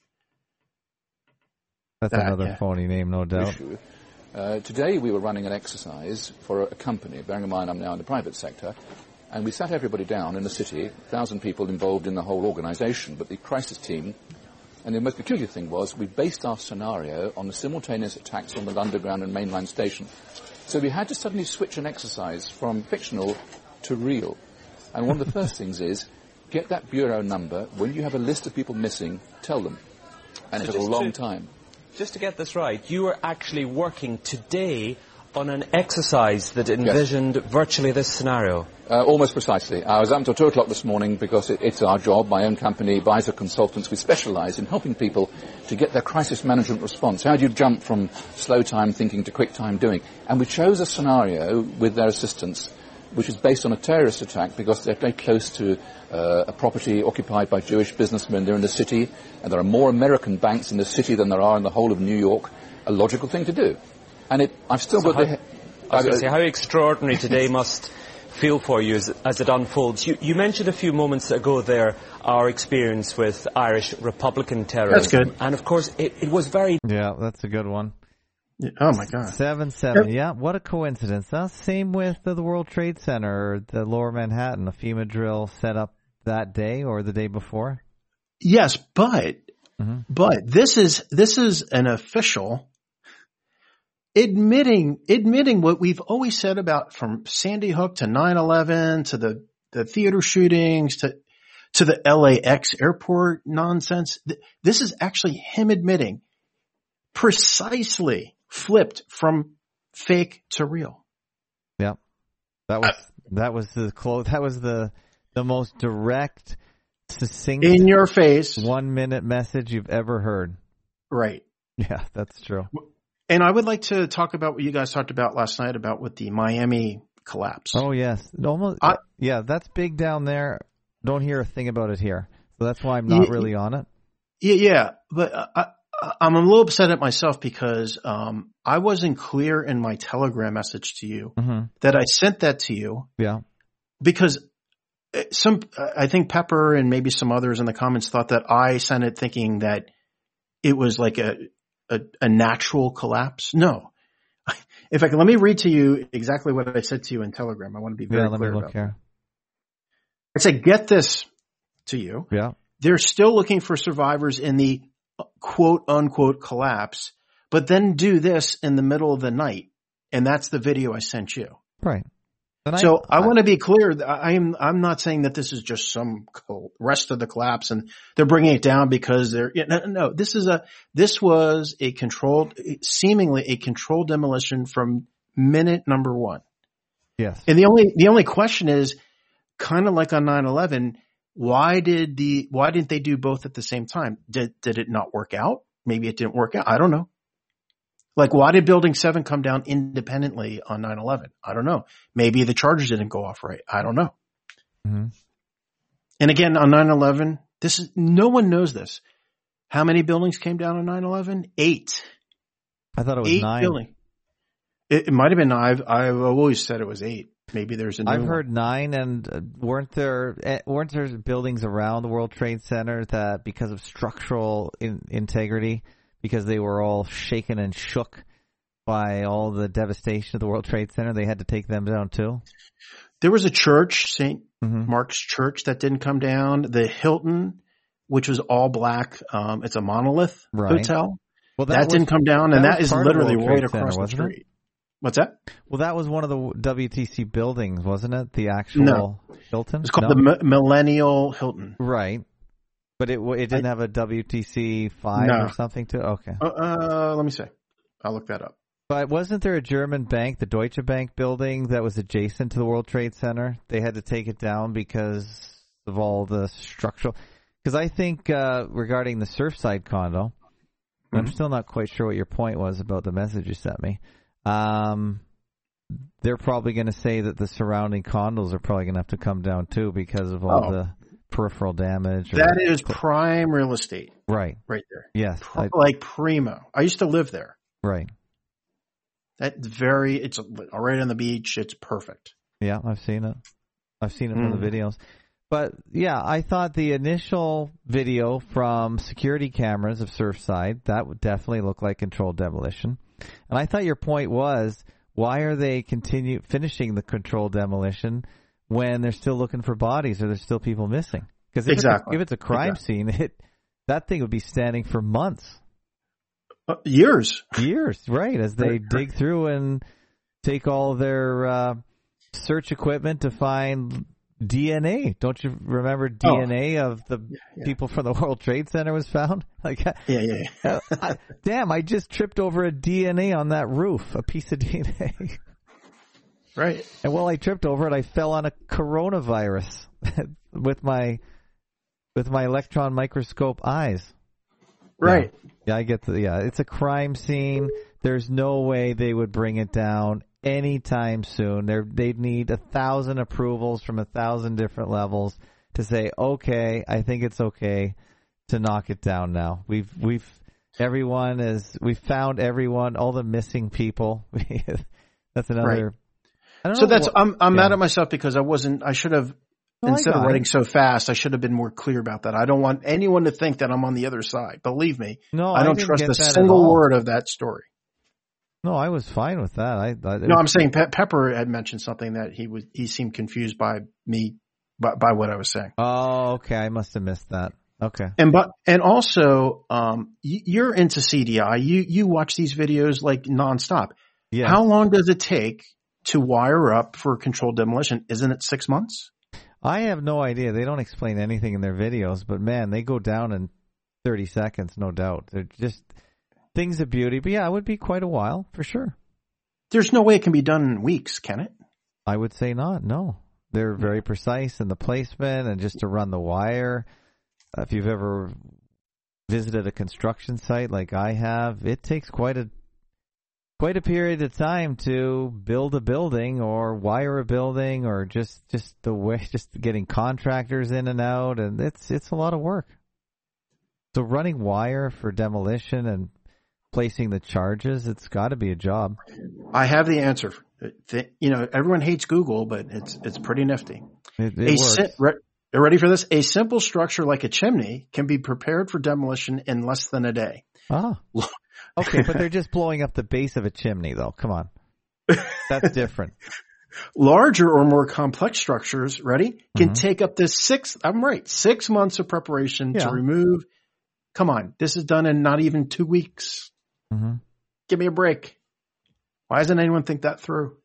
That's another phony name, no doubt. Today we were running an exercise for a company, bearing in mind I'm now in the private sector, and we sat everybody down in the city, 1,000 people involved in the whole organisation, but the crisis team, and the most peculiar thing was we based our scenario on the simultaneous attacks on the Underground and mainline station. So we had to suddenly switch an exercise from fictional to real. And one of the first things is, get that bureau number. When you have a list of people missing, tell them. And it took a long time. Just to get this right, you were actually working today on an exercise that envisioned virtually this scenario. Almost precisely. I was up until 2 o'clock this morning because it's our job. My own company, Advisor Consultants, we specialise in helping people to get their crisis management response. How do you jump from slow time thinking to quick time doing? And we chose a scenario with their assistance which is based on a terrorist attack because they're very close to a property occupied by Jewish businessmen. They're in the city, and there are more American banks in the city than there are in the whole of New York. A logical thing to do. And I've still got the... I was going to say, how extraordinary today must feel for you as it unfolds. You mentioned a few moments ago there our experience with Irish Republican terrorism. That's good. And of course, it was very... Yeah, that's a good one. Oh my God. 7/7. Yeah, what a coincidence. Huh? Same with the World Trade Center, the Lower Manhattan, a FEMA drill set up that day or the day before. Yes, but this is an official admitting what we've always said about from Sandy Hook to 9/11 to the theater shootings to the LAX airport nonsense. This is actually him admitting precisely flipped from fake to real. Yeah. That was the most direct, succinct, in your face 1 minute message you've ever heard. Right. Yeah, that's true. And I would like to talk about what you guys talked about last night about with the Miami collapse. Oh yes. Yeah, that's big down there. Don't hear a thing about it here. So that's why I'm not really on it. Yeah, but I'm a little upset at myself because I wasn't clear in my Telegram message to you that I sent that to you. Yeah. Because I think Pepper and maybe some others in the comments thought that I sent it thinking that it was like a natural collapse. No. In fact, let me read to you exactly what I said to you in Telegram. I want to be very clear about that. I said, get this to you. Yeah. They're still looking for survivors in the quote unquote collapse, but then do this in the middle of the night. And that's the video I sent you. Right. So I want to be clear. I'm not saying that this is just some rest of the collapse and they're bringing it down because no, this was seemingly a controlled demolition from minute number one. Yes. And the only question is kind of like on 9/11, why didn't they do both at the same time? Did it not work out? Maybe it didn't work out. I don't know. Like, why did Building 7 come down independently on 9/11? I don't know. Maybe the charges didn't go off right. I don't know. Mm-hmm. And again, on 9/11, no one knows this. How many buildings came down on 9/11? 8. I thought it was 8 9. Buildings. It might have been 9. I've always said it was 8. Maybe there's a new I've one. heard 9, and weren't there buildings around the World Trade Center that because of structural integrity, because they were all shaken and shook by all the devastation of the World Trade Center, they had to take them down too? There was a church, St. Mark's Church, that didn't come down. The Hilton, which was all black, it's a monolith hotel. Well, that didn't come down, and that is literally right across the street. What's that? Well, that was one of the WTC buildings, wasn't it? The actual Hilton? It's called the Millennial Hilton. Right. But it didn't have a WTC 5 or something to? Okay. Let me see. I'll look that up. But wasn't there a German bank, the Deutsche Bank building, that was adjacent to the World Trade Center? They had to take it down because of all the structural... Because I think regarding the Surfside condo, I'm still not quite sure what your point was about the message you sent me. they're probably going to say that the surrounding condos are probably going to have to come down too because of all the peripheral damage. That is prime real estate. Right. Right there. Yes. Like primo. I used to live there. Right. It's right on the beach. It's perfect. Yeah, I've seen it. I've seen it from the videos. But yeah, I thought the initial video from security cameras of Surfside, that would definitely look like controlled demolition. And I thought your point was, why are they finishing the controlled demolition when they're still looking for bodies or there's still people missing? Because if it's a crime scene, that thing would be standing for months. Years, right, as they dig through and take all their search equipment to find DNA. Don't you remember DNA of the people from the World Trade Center was found? Damn, I just tripped over a DNA on that roof, a piece of DNA. Right. And while I tripped over it, I fell on a coronavirus with my electron microscope eyes. Right. Yeah, I get it's a crime scene. There's no way they would bring it down anytime soon. They'd need 1,000 approvals from 1,000 different levels to say, okay, I think it's okay to knock it down now. We've found everyone, all the missing people. That's another. Right. I'm mad at myself because I should have, instead of writing so fast, I should have been more clear about that. I don't want anyone to think that I'm on the other side. Believe me, I don't trust a single word of that story. No, I was fine with that. I'm saying Pepper had mentioned something that he seemed confused by me, by what I was saying. Oh, okay. I must have missed that. Okay. And also, you're into CDI. You watch these videos like nonstop. Yeah. How long does it take to wire up for controlled demolition? Isn't it 6 months? I have no idea. They don't explain anything in their videos, but man, they go down in 30 seconds, no doubt. They're just things of beauty. But yeah, it would be quite a while for sure. There's no way it can be done in weeks, can it? I would say not. No, they're very precise in the placement and just to run the wire. If you've ever visited a construction site like I have, it takes quite a period of time to build a building or wire a building or just getting contractors in and out, and it's a lot of work. So running wire for demolition and placing the charges, it's got to be a job. I have the answer. Everyone hates Google, but it's pretty nifty. It works. Ready for this? A simple structure like a chimney can be prepared for demolition in less than a day. Ah. Okay, but they're just blowing up the base of a chimney, though. Come on. That's different. Larger or more complex structures, can take up to 6 months of preparation to remove. Come on, this is done in not even 2 weeks. Mm-hmm. Give me a break. Why doesn't anyone think that through?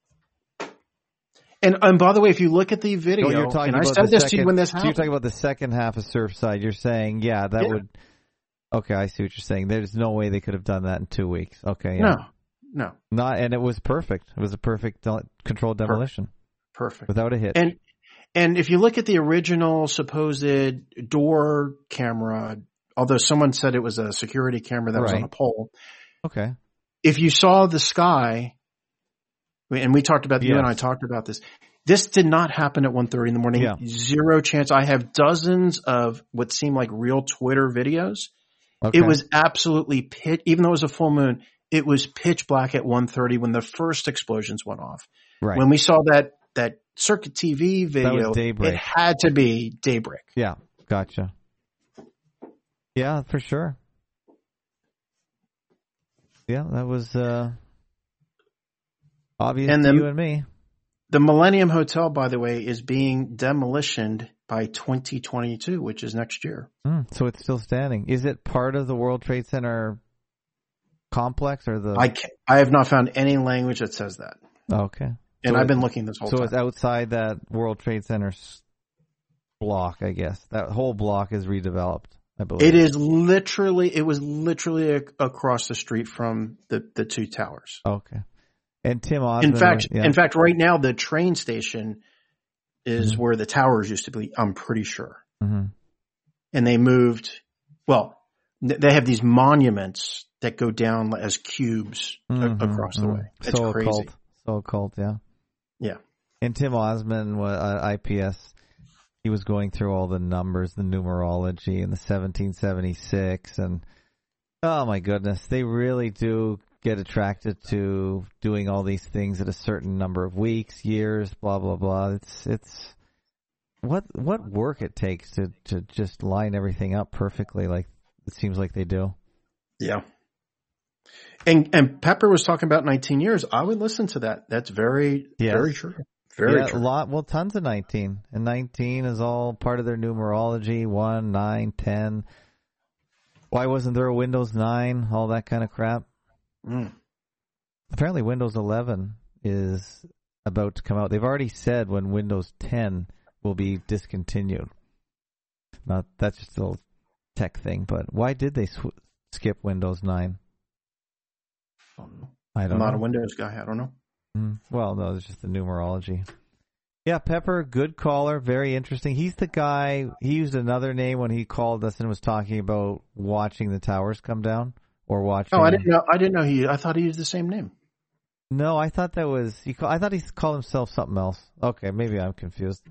And by the way, if you look at the video, and I said this to you when this happened. So you're talking about the second half of Surfside. You're saying, that would. Okay, I see what you're saying. There's no way they could have done that in 2 weeks. Okay, yeah. No. And it was perfect. It was a perfect controlled demolition. Perfect. Without a hit. And if you look at the original supposed door camera, although someone said it was a security camera that was on a pole. Okay. If you saw the sky, and we talked about, you and I talked about this, this did not happen at 1:30 in the morning. Yeah. Zero chance. I have dozens of what seem like real Twitter videos. Okay. It was absolutely even though it was a full moon, it was pitch black at 1:30 when the first explosions went off. Right. When we saw that Circuit TV video, it had to be daybreak. Yeah. Gotcha. Yeah, for sure. Yeah, that was obvious to you and me. The Millennium Hotel, by the way, is being demolished by 2022, which is next year. So it's still standing. Is it part of the World Trade Center complex or the? I have not found any language that says that. Okay. And I've been looking this whole time. So it's outside that World Trade Center block, I guess. That whole block is redeveloped, I believe. It was literally across the street from the two towers. Okay. And Tim Osmond. In fact, right now the train station is where the towers used to be. I'm pretty sure. Mm-hmm. And they moved. Well, They have these monuments that go down as cubes across the way. It's so crazy. So occult, yeah. Yeah. And Tim Osman, IPS, he was going through all the numbers, the numerology, and the 1776, and oh my goodness, they really do get attracted to doing all these things at a certain number of weeks, years, blah blah blah. It's what work it takes to just line everything up perfectly, like it seems like they do. Yeah. And Pepper was talking about 19 years. I would listen to that. That's very true. Very true. A lot. Well, tons of 19. And 19 is all part of their numerology. 1, 9, 10. Why wasn't there a Windows 9? All that kind of crap. Apparently Windows 11 is about to come out. They've already said when Windows 10 will be discontinued. Not that's just a little tech thing, but why did they skip Windows 9? I don't know. I'm not a Windows guy. I don't know. Well, no, it's just the numerology. Yeah, Pepper, good caller, very interesting. He's the guy, he used another name when he called us and was talking about watching the towers come down or watching. Oh, I didn't know I thought he used the same name. No, I thought that was, I thought he called himself something else. Okay, maybe I'm confused.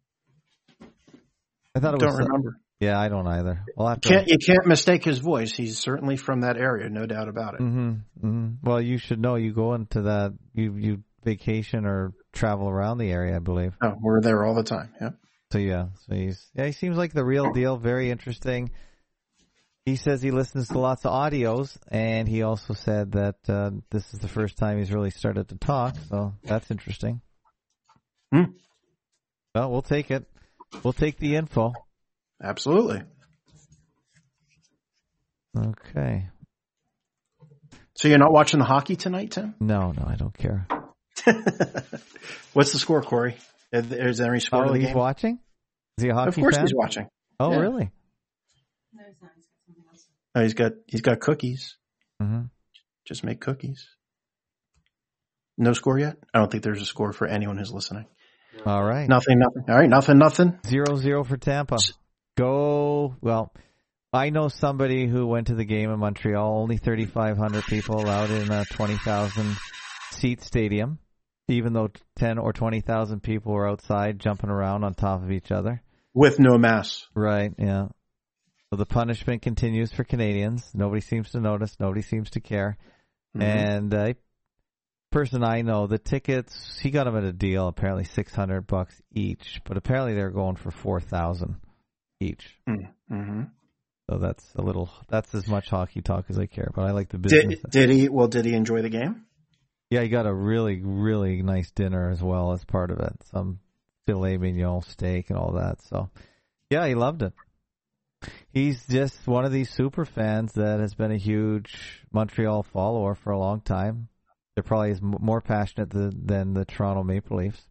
I thought it was. Don't remember. Yeah, I don't either. You can't mistake his voice. He's certainly from that area, no doubt about it. Well, you should know. You go into that, you vacation or travel around the area, I believe. Oh, we're there all the time. Yeah. So he seems like the real deal. Very interesting. He says he listens to lots of audios, and he also said that this is the first time he's really started to talk. So that's interesting. Well, we'll take it. We'll take the info. Absolutely. Okay. So you're not watching the hockey tonight, Tim? No, I don't care. What's the score, Corey? Is there any score? Oh, he's watching? Is he a hockey fan? Of course he's watching. Oh, yeah. Really? No, he's not. He's got something else. Oh, he's got cookies. Just make cookies. No score yet? I don't think there's a score for anyone who's listening. All right. Nothing. All right, nothing. 0-0 for Tampa. Go. Well, I know somebody who went to the game in Montreal. Only 3,500 people allowed in a 20,000 seat stadium, even though 10 or 20,000 people were outside jumping around on top of each other. With no mask. Right, yeah. So the punishment continues for Canadians. Nobody seems to notice. Nobody seems to care. And person I know, the tickets, he got them at a deal, apparently $600 each, but apparently they're going for $4,000 each. So that's as much hockey talk as I care, but I like the business. Did he enjoy the game? Yeah, he got a really, really nice dinner as well as part of it. Some filet mignon steak and all that. So yeah, he loved it. He's just one of these super fans that has been a huge Montreal follower for a long time. They're probably more passionate than the Toronto Maple Leafs.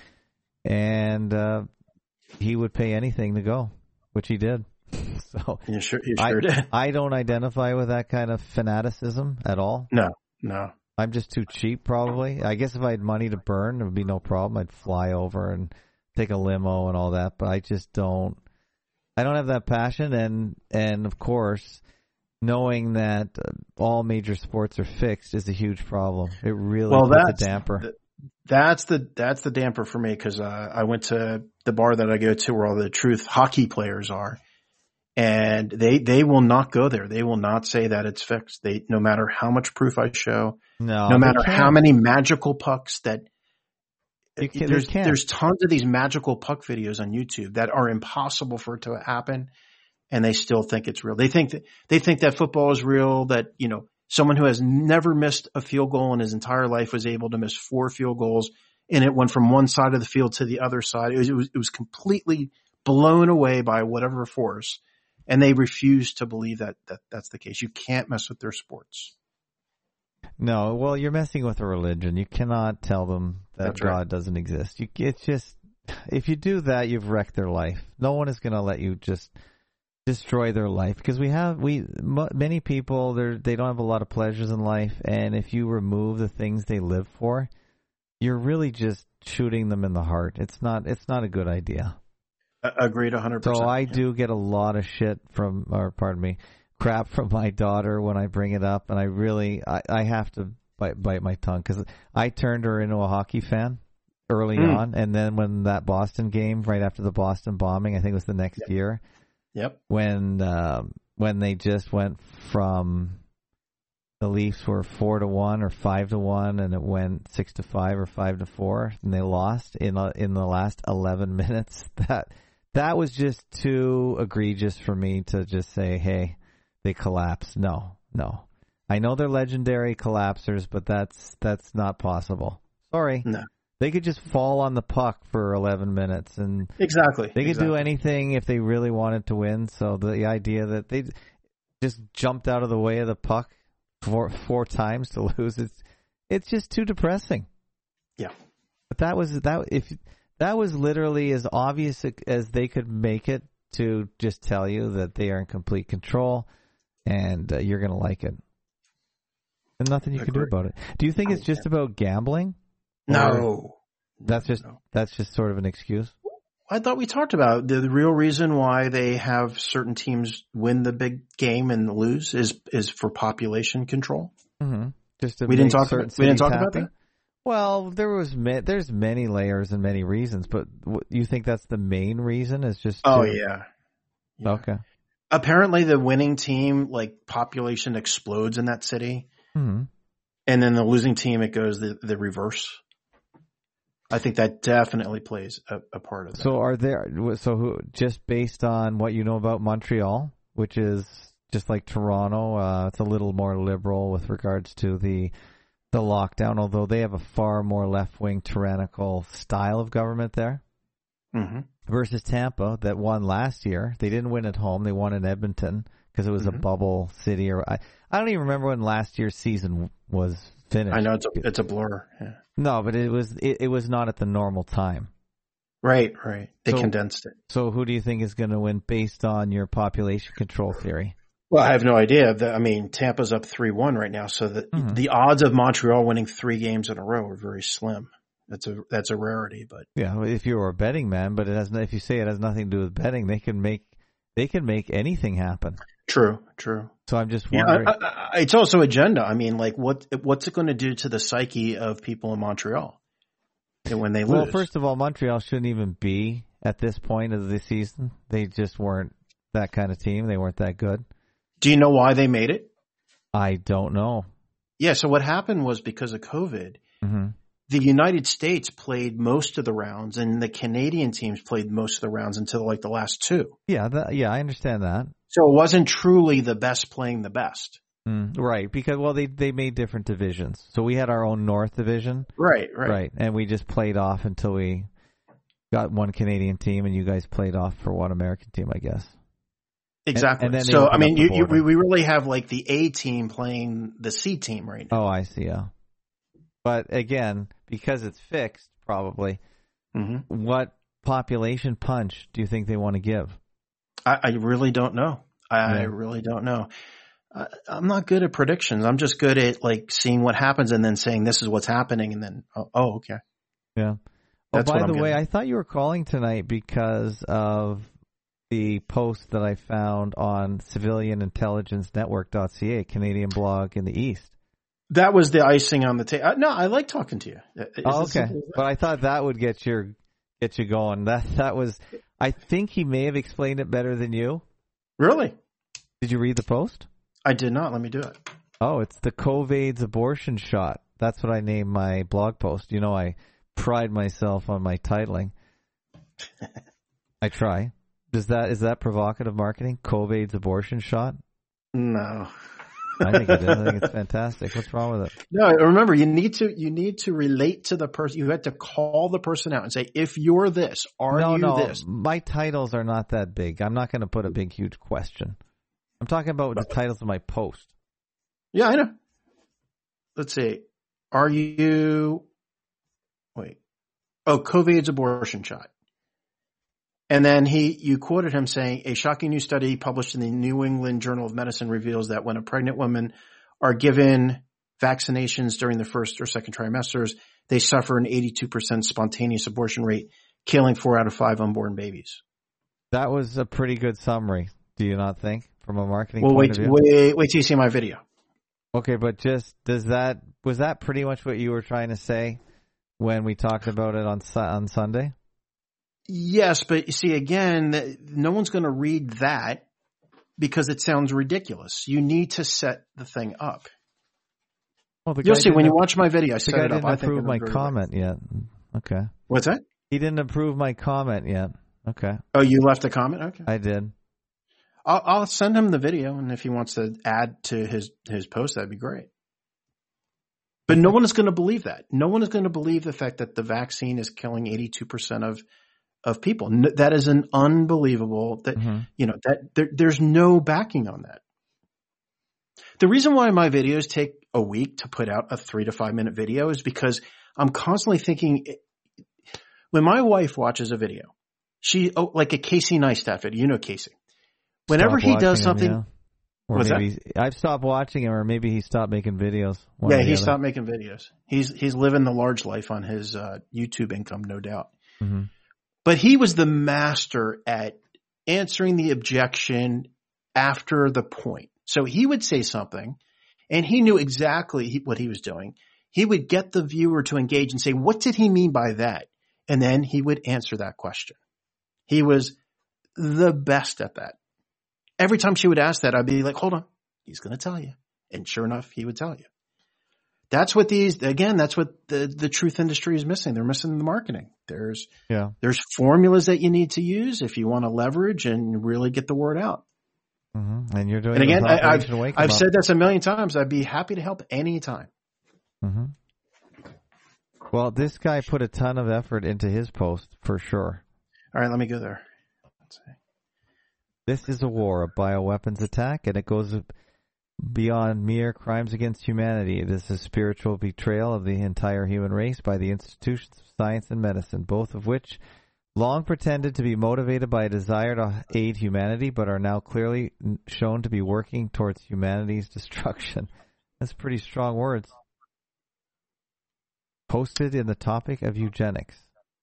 And he would pay anything to go, which he did. So you sure did. I don't identify with that kind of fanaticism at all. No. I'm just too cheap, probably. I guess if I had money to burn, it would be no problem. I'd fly over and take a limo and all that, but I just don't. I don't have that passion, and of course, knowing that all major sports are fixed is a huge problem. It really puts a damper. That's the damper for me, because I went to the bar that I go to where all the Truth hockey players are, and they will not go there. They will not say that it's fixed. No matter how much proof I show, no matter how many magical pucks that. There's tons of these magical puck videos on YouTube that are impossible for it to happen, and they still think it's real. They think that football is real. That someone who has never missed a field goal in his entire life was able to miss 4 field goals, and it went from one side of the field to the other side. It was completely blown away by whatever force, and they refuse to believe that that's the case. You can't mess with their sports. No, well, you're messing with a religion. You cannot tell them that That's God right. doesn't exist. It's just, if you do that, you've wrecked their life. No one is going to let you just destroy their life, because many people, they don't have a lot of pleasures in life, and if you remove the things they live for, you're really just shooting them in the heart. It's not a good idea. Agreed 100%. So I do get a lot of shit crap from my daughter when I bring it up, and I have to bite my tongue because I turned her into a hockey fan early on, and then when that Boston game, right after the Boston bombing, I think it was the next year. Yep. When they just went from the Leafs were 4-1 or 5-1, and it went 6-5 or 5-4, and they lost in the last 11 minutes. That was just too egregious for me to just say, hey, they collapsed. No. I know they're legendary collapsers, but that's not possible. Sorry. No. They could just fall on the puck for 11 minutes, and exactly they could do anything if they really wanted to win. So the idea that they just jumped out of the way of the puck four times to lose, it's just too depressing. Yeah. But that was literally as obvious as they could make it to just tell you that they are in complete control and you're going to like it. And nothing you can do about it. Do you think it's just about gambling? No. That's just sort of an excuse? I thought we talked about the real reason why they have certain teams win the big game and lose is for population control. Mm-hmm. We didn't talk about that? Well, there's many layers and many reasons, but you think that's the main reason is just yeah. Okay. Apparently the winning team, like, population explodes in that city. Mm-hmm. And then the losing team, it goes the reverse. I think that definitely plays a part of that. So just based on what you know about Montreal, which is just like Toronto, it's a little more liberal with regards to the lockdown, although they have a far more left-wing tyrannical style of government there. Mm-hmm. Versus Tampa that won last year. They didn't win at home. They won in Edmonton because it was a bubble city. I don't even remember when last year's season was finished. I know it's a blur. Yeah. No, but it was not at the normal time. Right. They condensed it. So who do you think is going to win based on your population control theory? Well, I have no idea. Tampa's up 3-1 right now, so the odds of Montreal winning 3 games in a row are very slim. That's a rarity, but yeah, if you were a betting man, but if you say it has nothing to do with betting, they can make anything happen. True. So I'm just wondering. Yeah, it's also agenda. What's it going to do to the psyche of people in Montreal when they lose? Well, first of all, Montreal shouldn't even be at this point of the season. They just weren't that kind of team. They weren't that good. Do you know why they made it? I don't know. Yeah. So what happened was because of COVID. Mm-hmm. The United States played most of the rounds, and the Canadian teams played most of the rounds until like the last 2. Yeah, I understand that. So it wasn't truly the best playing the best. Right, because they made different divisions. So we had our own North division. Right. And we just played off until we got one Canadian team, and you guys played off for one American team, I guess. Exactly. And then so we really have like the A team playing the C team right now. Oh, I see. Yeah. But again, because it's fixed, probably, what population punch do you think they want to give? I really don't know. I really don't know. I'm not good at predictions. I'm just good at like seeing what happens and then saying this is what's happening and then, okay. Yeah. That's by the way, I thought you were calling tonight because of the post that I found on civilianintelligencenetwork.ca, Canadian blog in the East. That was the icing on the tape. No, I like talking to you. Okay, but I thought that would get you going. That was. I think he may have explained it better than you. Really? Did you read the post? I did not. Let me do it. Oh, it's the COVID's abortion shot. That's what I named my blog post. You know, I pride myself on my titling. I try. Is that provocative marketing? COVID's abortion shot? No. I think it is. I think it's fantastic. What's wrong with it? No, remember, you need to relate to the person. You have to call the person out and say, if you're this, are you this? My titles are not that big. I'm not going to put a big, huge question. I'm talking about the titles of my post. Yeah, I know. Let's see. Are you... Wait. Oh, COVID's abortion shot. And then you quoted him saying, a shocking new study published in the New England Journal of Medicine reveals that when a pregnant woman are given vaccinations during the first or second trimesters, they suffer an 82% spontaneous abortion rate, killing 4 out of 5 unborn babies. That was a pretty good summary, do you not think? from a marketing point of view? Wait till you see my video. Okay, but was that pretty much what you were trying to say when we talked about it on Sunday? Yes, but you see, again, no one's going to read that because it sounds ridiculous. You need to set the thing up. Well, you'll see when you watch my video. I set it up. Didn't approve my comment yet. Okay. What's that? He didn't approve my comment yet. Okay. Oh, you left a comment? Okay. I did. I'll send him the video, and if he wants to add to his post, that'd be great. But no one is going to believe that. No one is going to believe the fact that the vaccine is killing 82% of people. That is an unbelievable there's no backing on that. The reason why my videos take a week to put out a 3 to 5 minute video is because I'm constantly thinking, when my wife watches a video, like a Casey Neistat video, you know Casey. Whenever he does something, or maybe I've stopped watching him, or maybe he stopped making videos. Yeah, he stopped making videos. He's living the large life on his YouTube income, no doubt. Mm-hmm. But he was the master at answering the objection after the point. So he would say something, and he knew exactly what he was doing. He would get the viewer to engage and say, "What did he mean by that?" And then he would answer that question. He was the best at that. Every time she would ask that, I'd be like, hold on, he's going to tell you. And sure enough, he would tell you. That's what that's what the truth industry is missing. They're missing the marketing. There's formulas that you need to use if you want to leverage and really get the word out. Mm-hmm. And you're doing. And again, I've said this a million times. I'd be happy to help anytime. Mm-hmm. Well, this guy put a ton of effort into his post for sure. All right, let me go there. Let's see. This is a war, a bioweapons attack, and it goes beyond mere crimes against humanity. It is a spiritual betrayal of the entire human race by the institutions of science and medicine, both of which long pretended to be motivated by a desire to aid humanity, but are now clearly shown to be working towards humanity's destruction. That's pretty strong words. Posted in the topic of eugenics.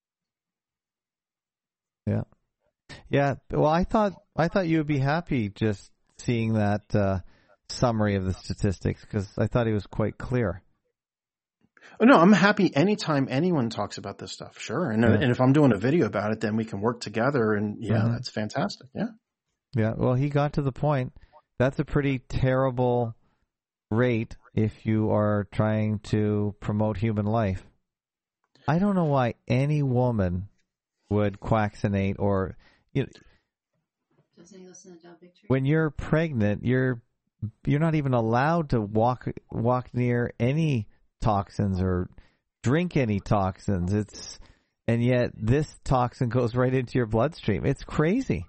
Yeah. Yeah, well, I thought you would be happy just seeing that summary of the statistics because I thought he was quite clear. Oh, no, I'm happy anytime anyone talks about this stuff. Sure, and if I'm doing a video about it, then we can work together, and that's fantastic. Yeah. Yeah. Well, he got to the point. That's a pretty terrible rate if you are trying to promote human life. I don't know why any woman would quaccinate or. When you're pregnant, you're not even allowed to walk near any toxins or drink any toxins. And yet this toxin goes right into your bloodstream. It's crazy.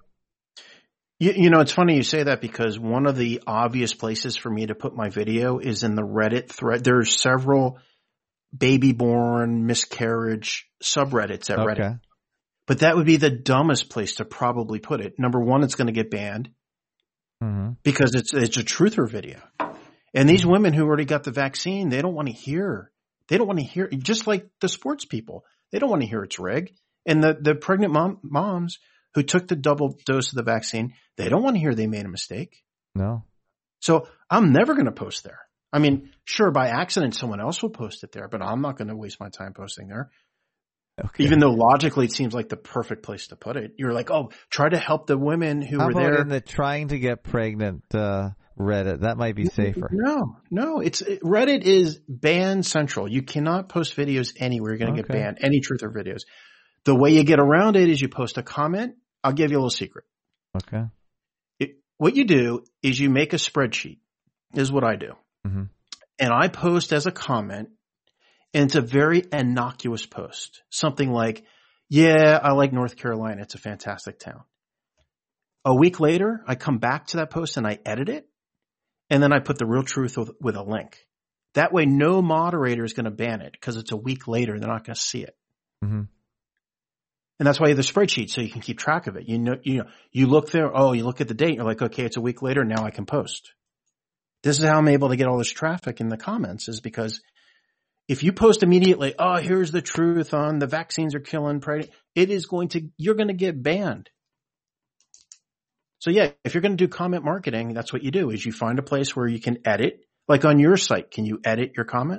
It's funny you say that because one of the obvious places for me to put my video is in the Reddit thread. There's several baby-born miscarriage subreddits at Reddit. But that would be the dumbest place to probably put it. Number one, it's going to get banned because it's a truther video. And these women who already got the vaccine, they don't want to hear, just like the sports people, they don't want to hear it's rigged. And the pregnant moms who took the double dose of the vaccine, they don't want to hear they made a mistake. No. So I'm never going to post there. I mean, sure, by accident, someone else will post it there, but I'm not going to waste my time posting there. Okay. Even though logically it seems like the perfect place to put it. You're like, oh, try to help the women who were there. In the trying to get pregnant Reddit? That might be safer. No. Reddit is ban central. You cannot post videos anywhere. You're going to get banned. Any truther videos. The way you get around it is you post a comment. I'll give you a little secret. Okay. What you do is you make a spreadsheet, is what I do. Mm-hmm. And I post as a comment. And it's a very innocuous post. Something like, yeah, I like North Carolina. It's a fantastic town. A week later, I come back to that post and I edit it. And then I put the real truth with a link. That way, no moderator is going to ban it because it's a week later. They're not going to see it. Mm-hmm. And that's why you have the spreadsheet so you can keep track of it. You look there. Oh, you look at the date. You're like, okay, it's a week later. Now I can post. This is how I'm able to get all this traffic in the comments is because if you post immediately, oh, here's the truth on the vaccines are killing pregnant, you're going to get banned. So yeah, if you're going to do comment marketing, that's what you do is you find a place where you can edit. Like on your site, can you edit your comment?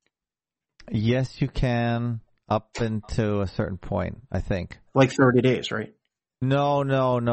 Yes, you can up until a certain point, I think. Like 30 days, right? No.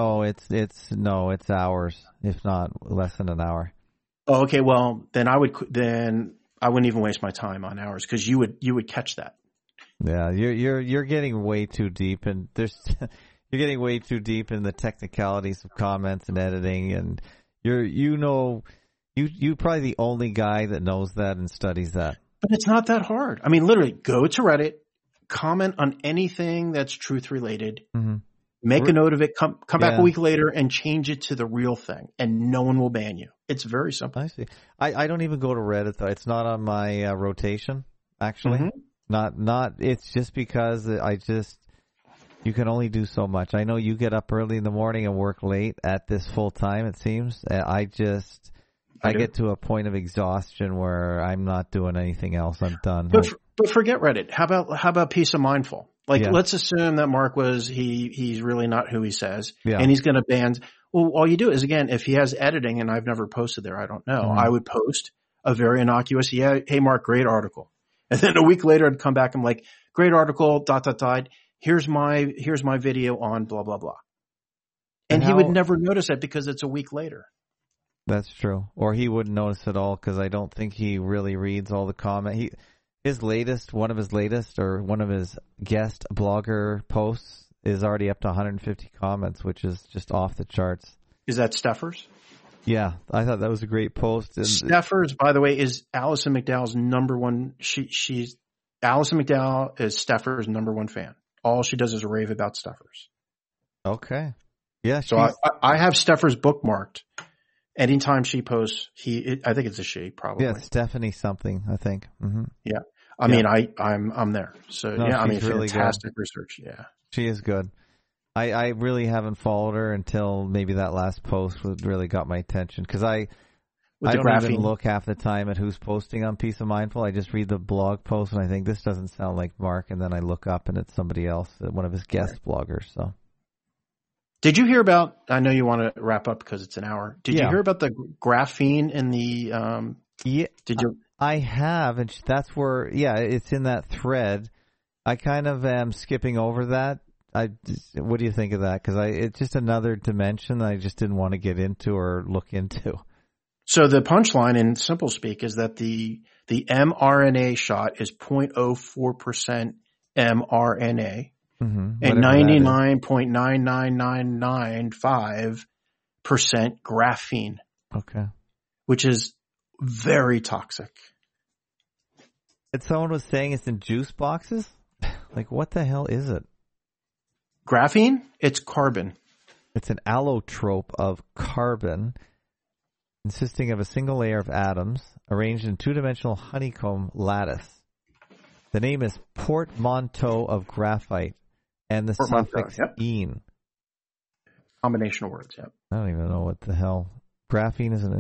It's hours, if not less than an hour. Oh, okay. Well, then I wouldn't even waste my time on hours because you would catch that. Yeah, you're getting way too deep, and you're getting way too deep in the technicalities of comments and editing, and you're probably the only guy that knows that and studies that. But it's not that hard. I mean, literally, go to Reddit, comment on anything that's truth related, make a note of it, come back a week later and change it to the real thing, and no one will ban you. It's very simple. I see. I don't even go to Reddit though. It's not on my rotation, actually. Not. It's just because you can only do so much. I know you get up early in the morning and work late at this full time. It seems. I get to a point of exhaustion where I'm not doing anything else. I'm done. But forget Reddit. How about Peace of Mindful? Like, let's assume that Mark he's really not who he says, and he's going to ban. Well, all you do is, again, if he has editing, and I've never posted there, I don't know. I would post a very innocuous, hey Mark, great article, and then a week later I'd come back and like, great article, ... Here's my video on blah blah blah, and he would never notice it because it's a week later. That's true. Or he wouldn't notice at all because I don't think he really reads all the comments. One of his guest blogger posts is already up to 150 comments, which is just off the charts. Is that Steffers? Yeah, I thought that was a great post. Steffers, by the way, is Alison McDowell's number one. Alison McDowell is Steffers' number one fan. All she does is rave about Steffers. Okay. Yeah. So I have Steffers bookmarked. Anytime she posts, I think it's a she, probably. Yeah, Stephanie something, I think. Mm-hmm. Yeah. I mean, I'm there. So really fantastic good. research. Yeah. She is good. I really haven't followed her until maybe that last post really got my attention because I don't even look half the time at who's posting on Peace of Mindful. I just read the blog post and I think this doesn't sound like Mark, and then I look up and it's somebody else, one of his guest bloggers. So. Did you hear about, I know you want to wrap up because it's an hour. Did you hear about the graphene in the, I have, and that's where, it's in that thread. I kind of am skipping over that. What do you think of that? Because it's just another dimension that I just didn't want to get into or look into. So the punchline in simple speak is that the mRNA shot is 0.04% mRNA. Mm-hmm. And 99.99995% graphene. Okay. Which is very toxic. And someone was saying it's in juice boxes? Like, what the hell is it? Graphene? It's carbon. It's an allotrope of carbon consisting of a single layer of atoms arranged in two-dimensional honeycomb lattice. The name is portmanteau of graphite. And the suffix "ene." Combination of words, yep. I don't even know what the hell. Graphene is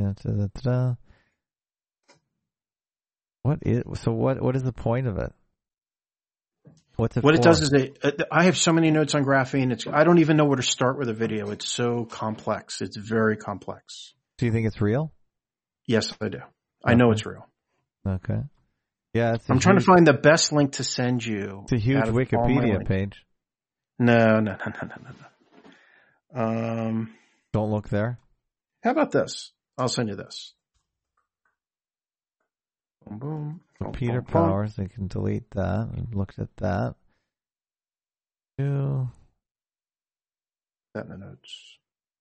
what is the point of it? What's it for? What it does is I have so many notes on graphene. I don't even know where to start with a video. It's so complex. It's very complex. Do you think it's real? Yes, I do. Okay. I know it's real. Okay. Yeah, I'm trying to find the best link to send you. It's a huge Wikipedia page. No. Don't look there. How about this? I'll send you this. Boom, boom. So Peter Powers, I can delete that. I looked at that. That in the notes.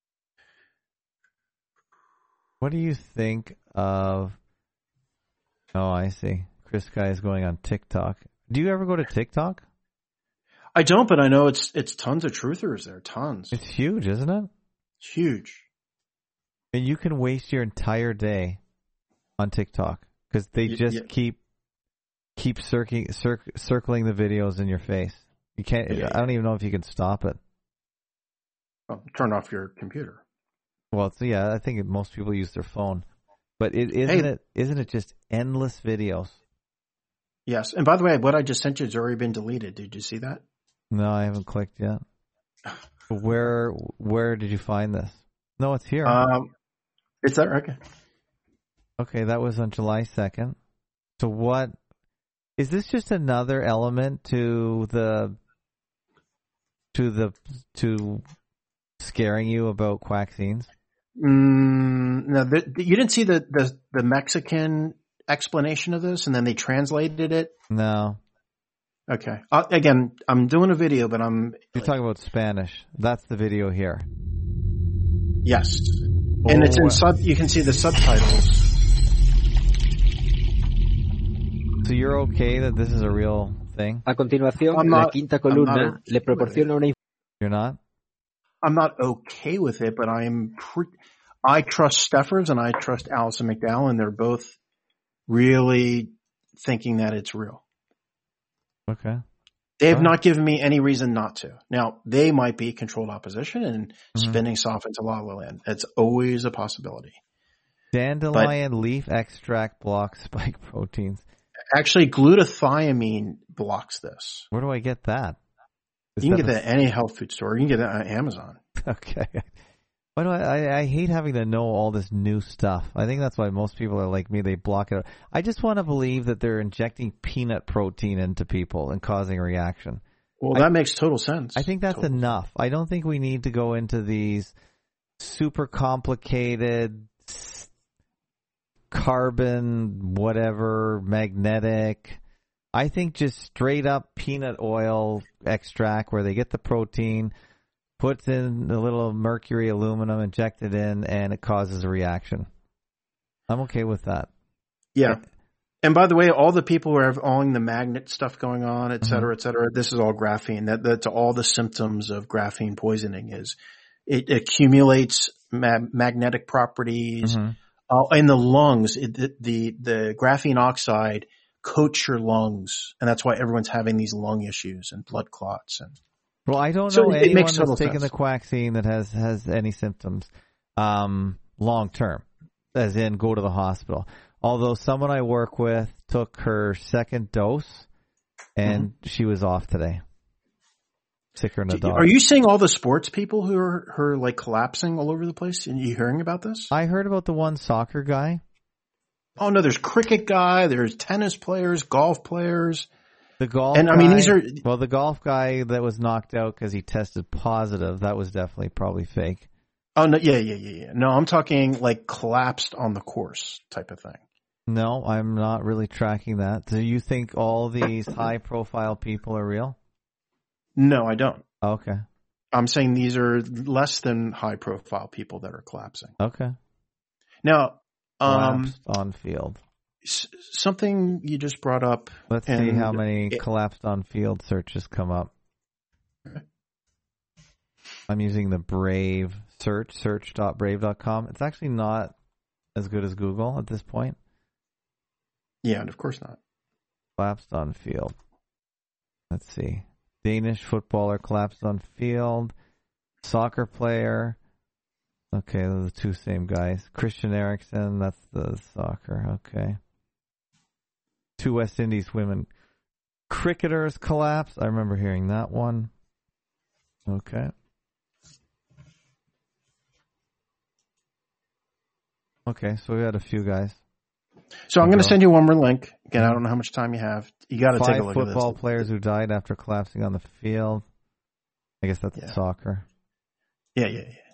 What do you think of... Oh, I see. Chris Guy is going on TikTok. Do you ever go to TikTok? I don't, but I know it's tons of truthers there. Tons. It's huge, isn't it? It's huge. And you can waste your entire day on TikTok because they just keep circling the videos in your face. You can't. I don't even know if you can stop it. Well, turn off your computer. Well, I think most people use their phone, but isn't it just endless videos? Yes, and by the way, what I just sent you has already been deleted. Did you see that? No, I haven't clicked yet. Where did you find this? No, it's here. It's that record. Okay, that was on July 2nd. So what is this? Just another element to scaring you about quaxines? No, you didn't see the Mexican explanation of this, and then they translated it. No. Okay. Again, I'm doing a video, but You're talking about Spanish. That's the video here. Yes, and it's in you can see the subtitles. So you're okay that this is a real thing? A continuación, la quinta columna le proporciona una. You're not? I'm not okay with it, but I trust Steffers and I trust Alison McDowell, and they're both really thinking that it's real. Okay. They have not given me any reason not to. Now, they might be controlled opposition and spinning soft into La La Land. That's always a possibility. Dandelion leaf extract blocks spike proteins. Actually, glutathione blocks this. Where do I get that? You can get that at any health food store. You can get that on Amazon. Okay. Why do I hate having to know all this new stuff. I think that's why most people are like me. They block it. I just want to believe that they're injecting peanut protein into people and causing a reaction. Well, that makes total sense. I think that's enough. I don't think we need to go into these super complicated carbon, whatever, magnetic. I think just straight up peanut oil extract where they get the protein, puts in a little mercury, aluminum, inject it in, and it causes a reaction. I'm okay with that. Yeah. And by the way, all the people who are owning the magnet stuff going on, et cetera, this is all graphene. That's all the symptoms of graphene poisoning is it accumulates magnetic properties in the lungs. The graphene oxide coats your lungs, and that's why everyone's having these lung issues and blood clots. And well, I don't know anyone that's taken the quaxine that has any symptoms long term, as in go to the hospital. Although someone I work with took her second dose, and she was off today. Sicker than a dog. Are you seeing all the sports people who are like collapsing all over the place? Are you hearing about this? I heard about the one soccer guy. Oh no, there's cricket guy, there's tennis players, golf players. The golf and guy, I mean these are the golf guy that was knocked out because he tested positive. That was definitely probably fake. Oh no, yeah. No, I'm talking like collapsed on the course type of thing. No, I'm not really tracking that. Do you think all these high-profile people are real? No, I don't. Okay. I'm saying these are less than high-profile people that are collapsing. Okay. Now, collapsed on field. Something you just brought up. Let's see how many collapsed on field searches come up. Okay. I'm using the Brave search.brave.com. It's actually not as good as Google at this point. Yeah, and of course not. Collapsed on field. Let's see. Danish footballer collapsed on field. Soccer player. Okay, those are the two same guys. Christian Eriksen, that's the soccer. Okay. 2 West Indies women cricketers collapsed. I remember hearing that one. Okay. Okay, so we had a few guys. So I'm going to send you one more link. Again, I don't know how much time you have. You got to take a look at this. 5 football players who died after collapsing on the field. I guess that's soccer. Yeah.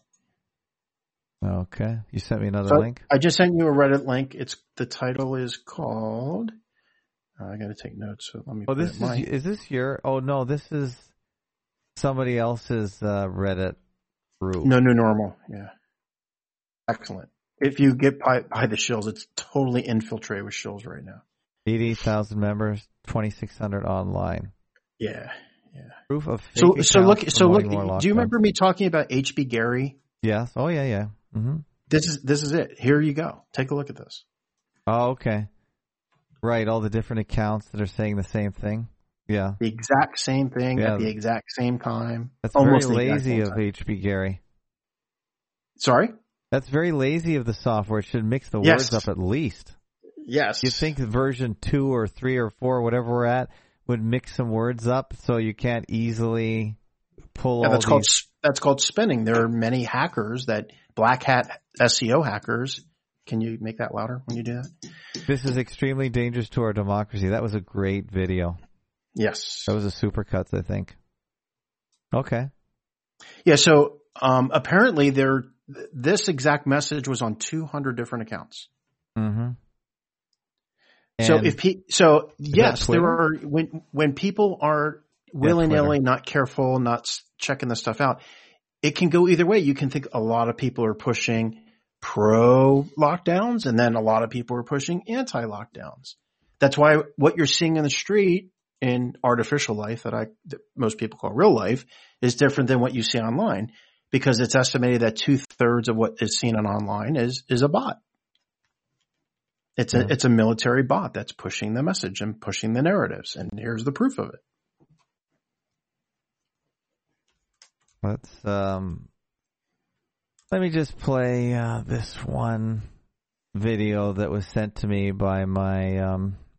Okay. You sent me another link? I just sent you a Reddit link. The title is called... I got to take notes, so let me put it in is this your... Oh, no, this is somebody else's Reddit group. No New Normal, yeah. Excellent. If you get by the shills, it's totally infiltrated with shills right now. 80,000 members, 2,600 online. Yeah. Proof of fake so look. Do you remember me talking about HB Gary? Yes. Oh yeah. Mm-hmm. This is it. Here you go. Take a look at this. Oh, okay. Right. All the different accounts that are saying the same thing. Yeah. The exact same thing at the exact same time. That's almost very lazy of HB Gary. Sorry? That's very lazy of the software. It should mix the words up at least. Yes. You'd think version 2 or 3 or 4, whatever we're at, would mix some words up so you can't easily pull all that's called spinning. There are many hackers that black hat SEO hackers. Can you make that louder when you do that? This is extremely dangerous to our democracy. That was a great video. Yes. That was a Supercuts, I think. Okay. Yeah, so apparently this exact message was on 200 different accounts. Mm-hmm. So yes, there are when people are willy-nilly, not careful, not checking the stuff out, it can go either way. You can think a lot of people are pushing pro-lockdowns, and then a lot of people are pushing anti-lockdowns. That's why what you're seeing in the street in artificial life that most people call real life is different than what you see online, because it's estimated that 2/3 of what is seen on online is a bot. It's a military bot that's pushing the message and pushing the narratives, and here's the proof of it. Let me just play this one video that was sent to me by my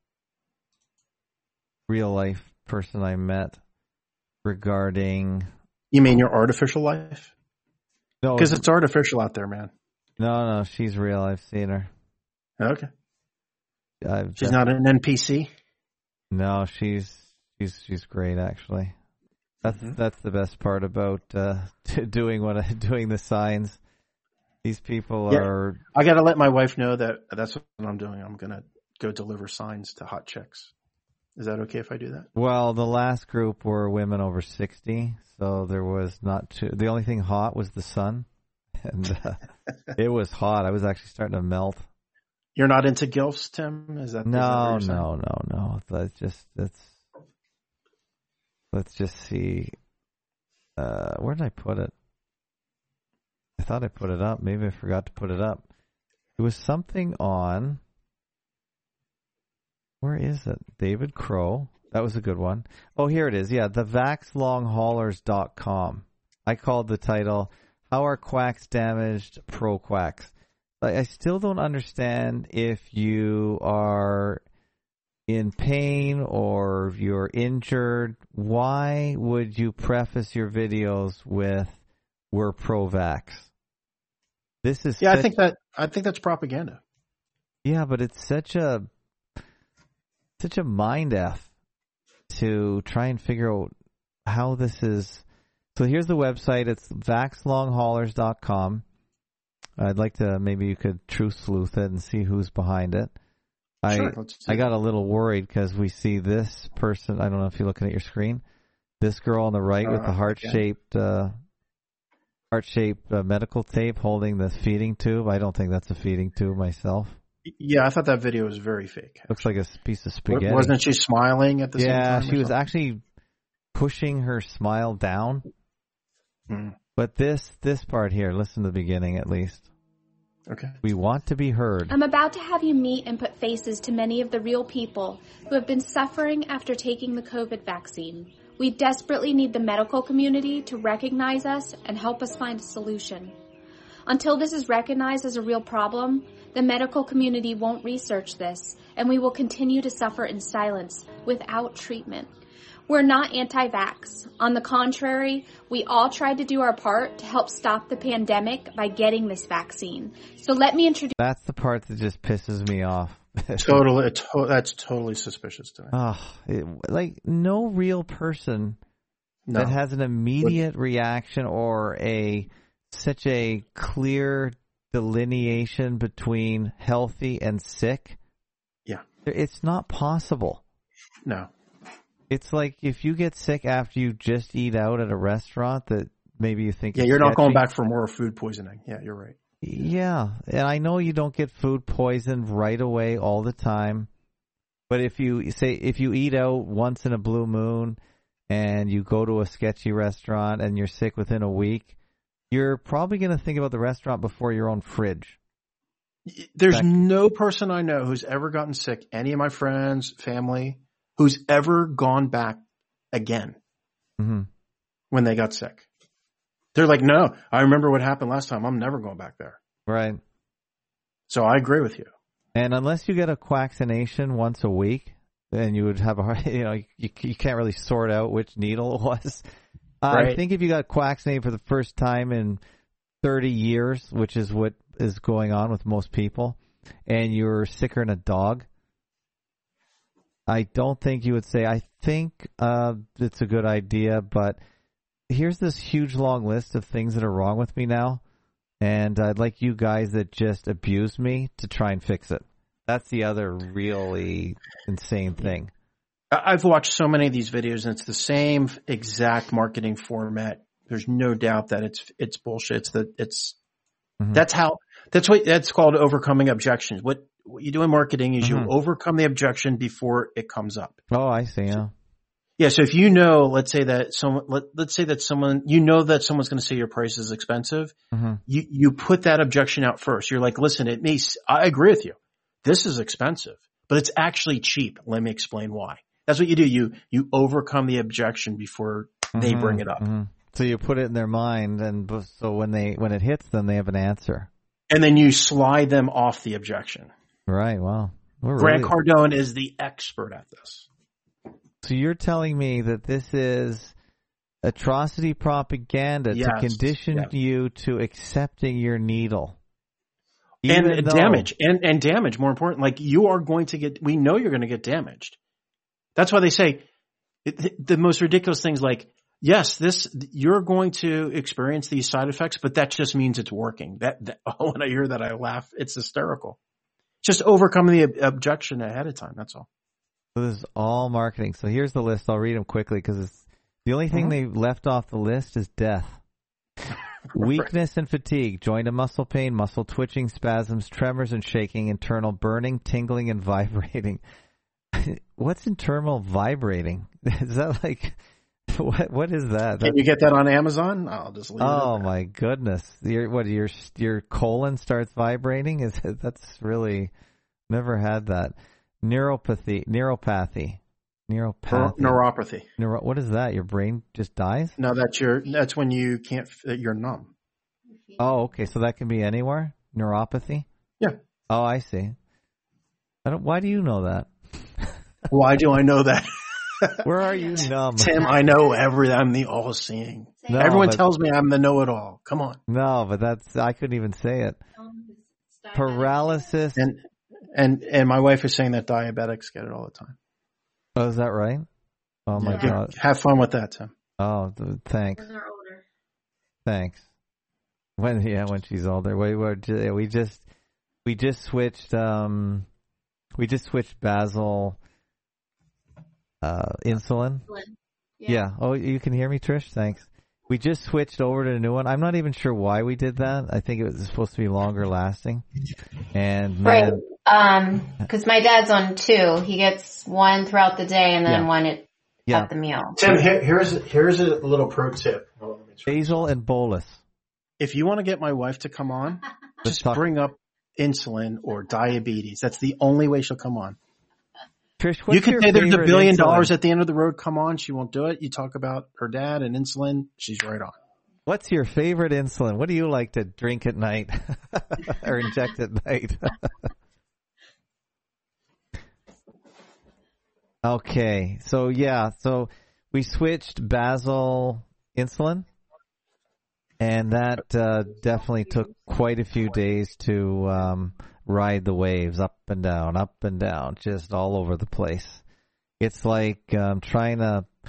real life person I met regarding. You mean your artificial life? No, because it's artificial out there, man. No, she's real. I've seen her. Okay. She's not an NPC? No, she's great, actually. That's the best part about doing the signs. These people are. I got to let my wife know that that's what I'm doing. I'm gonna go deliver signs to hot chicks. Is that okay if I do that? Well, the last group were women over 60, so there was not too. The only thing hot was the sun, and it was hot. I was actually starting to melt. You're not into gilfs, Tim? Is that no. Let's just see. Where did I put it? I thought I put it up. Maybe I forgot to put it up. It was something on. Where is it? David Crow. That was a good one. Oh, here it is. Yeah, the vaxlonghaulers.com. I called the title, How Are Quacks Damaged? Pro-Quacks. I still don't understand if you are in pain or you're injured. Why would you preface your videos with "We're pro-vax"? This is I think that's propaganda. Yeah, but it's such a mind f to try and figure out how this is. So here's the website. It's vaxlonghaulers.com. I'd like to, maybe you could truth sleuth it and see who's behind it. I got a little worried because we see this person. I don't know if you're looking at your screen. This girl on the right with the heart-shaped medical tape holding the feeding tube. I don't think that's a feeding tube myself. Yeah, I thought that video was very fake. Looks like a piece of spaghetti. Wasn't she smiling at the same time? Yeah, she was actually pushing her smile down. But this part here, listen to the beginning at least. Okay. We want to be heard. I'm about to have you meet and put faces to many of the real people who have been suffering after taking the COVID vaccine. We desperately need the medical community to recognize us and help us find a solution. Until this is recognized as a real problem, the medical community won't research this, and we will continue to suffer in silence without treatment. We're not anti-vax. On the contrary, we all tried to do our part to help stop the pandemic by getting this vaccine. So let me introduce... That's the part that just pisses me off. Totally, that's totally suspicious to me. Like no real person that has an immediate reaction or such a clear delineation between healthy and sick. Yeah. It's not possible. No. It's like if you get sick after you just eat out at a restaurant that maybe you think you're not going back for more food poisoning. Yeah, you're right. Yeah, and I know you don't get food poisoned right away all the time, but if you eat out once in a blue moon and you go to a sketchy restaurant and you're sick within a week, you're probably going to think about the restaurant before your own fridge. There's no person I know who's ever gotten sick, any of my friends, family, who's ever gone back again when they got sick. They're like, no, I remember what happened last time. I'm never going back there. Right. So I agree with you. And unless you get a quaccination once a week, then you would have you can't really sort out which needle it was. Right. I think if you got quaccinated for the first time in 30 years, which is what is going on with most people, and you're sicker than a dog, I don't think you would say, I think it's a good idea, but here's this huge long list of things that are wrong with me now, and I'd like you guys that just abuse me to try and fix it. That's the other really insane thing. I've watched so many of these videos, and it's the same exact marketing format. There's no doubt that it's bullshit. That's called overcoming objections. What you do in marketing is you overcome the objection before it comes up. Oh, I see. Yeah. Yeah. So if you know, let's say that someone, you know that someone's going to say your price is expensive. You put that objection out first. You're like, listen, I agree with you. This is expensive, but it's actually cheap. Let me explain why. That's what you do. You overcome the objection before they bring it up. So you put it in their mind, and so when it hits them, they have an answer. And then you slide them off the objection. Right. Wow. Grant Cardone is the expert at this. So you're telling me that this is atrocity propaganda to condition you to accepting your needle. And damage. And damage, more important. Like, you are going to we know you're going to get damaged. That's why they say the most ridiculous things like, yes, you're going to experience these side effects, but that just means it's working. When I hear that, I laugh. It's hysterical. Just overcoming the objection ahead of time. That's all. So this is all marketing. So here's the list. I'll read them quickly because the only thing they left off the list is death. Weakness and fatigue, joint and muscle pain, muscle twitching, spasms, tremors and shaking, internal burning, tingling, and vibrating. What's internal vibrating? Is that like... What is that? Can you get that on Amazon? I'll just leave it. Oh my goodness! Your colon starts vibrating? That's really never had that. Neuropathy. Neuropathy. What is that? Your brain just dies? No, that's when you can't. You're numb. Oh, okay. So that can be anywhere. Neuropathy. Yeah. Oh, I see. Why do you know that? Why do I know that? Where are you, numb? Tim, I know everything. I'm the all-seeing. No, everyone tells me I'm the know-it-all. Come on. No, but I couldn't even say it. Paralysis. And my wife is saying that diabetics get it all the time. Oh, is that right? Oh my God. Have fun with that, Tim. Oh, thanks. When they're older. Thanks. When she's older. We just switched Basil insulin. Yeah. Oh, you can hear me, Trish? Thanks. We just switched over to a new one. I'm not even sure why we did that. I think it was supposed to be longer lasting. And right. Because my dad's on 2. He gets one throughout the day and then one at the meal. Tim, here's a little pro tip. Basil and bolus. If you want to get my wife to come on, just bring up insulin or diabetes. That's the only way she'll come on. Trish, you can say there's $1 billion at the end of the road. Come on. She won't do it. You talk about her dad and insulin. She's right on. What's your favorite insulin? What do you like to drink at night or inject at night? Okay. So we switched Basil insulin, and that definitely took quite a few days to ride the waves up and down, just all over the place. It's like trying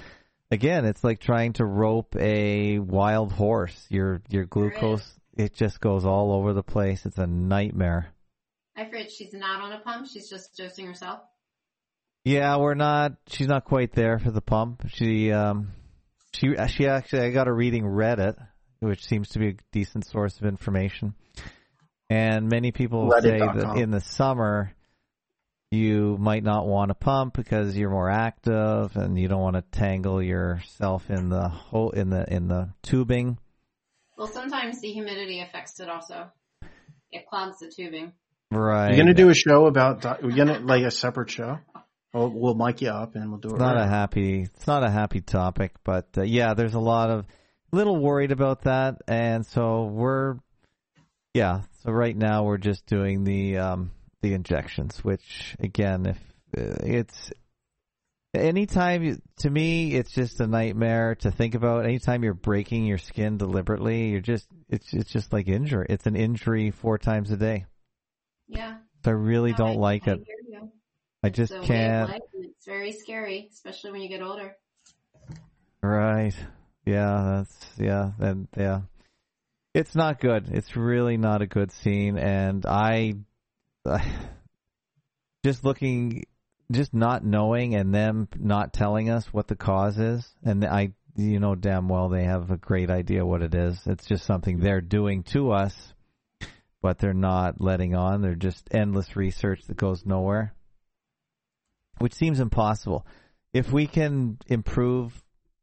to rope a wild horse. Your glucose, it just goes all over the place. It's a nightmare. I forget she's not on a pump. She's just dosing herself. Yeah, she's not quite there for the pump. She actually, I got her reading Reddit, which seems to be a decent source of information. And many people say that in the summer you might not want to pump because you're more active and you don't want to tangle yourself in the hole in the tubing. Well, sometimes the humidity affects it also. It clogs the tubing. Right. You're gonna do a show about? We're gonna like a separate show. We'll mic you up and we'll do it. It's not a happy topic, but there's a little worried about that, and so So right now we're just doing the injections, which again, if To me, it's just a nightmare to think about. Anytime you're breaking your skin deliberately, it's just like injury. It's an injury 4 times a day. Yeah. So I really don't like it. I just can't. It's very scary, especially when you get older. Right. Yeah, It's not good. It's really not a good scene, and just not knowing and them not telling us what the cause is, and damn well they have a great idea what it is. It's just something they're doing to us, but they're not letting on. They're just endless research that goes nowhere, which seems impossible. If we can improve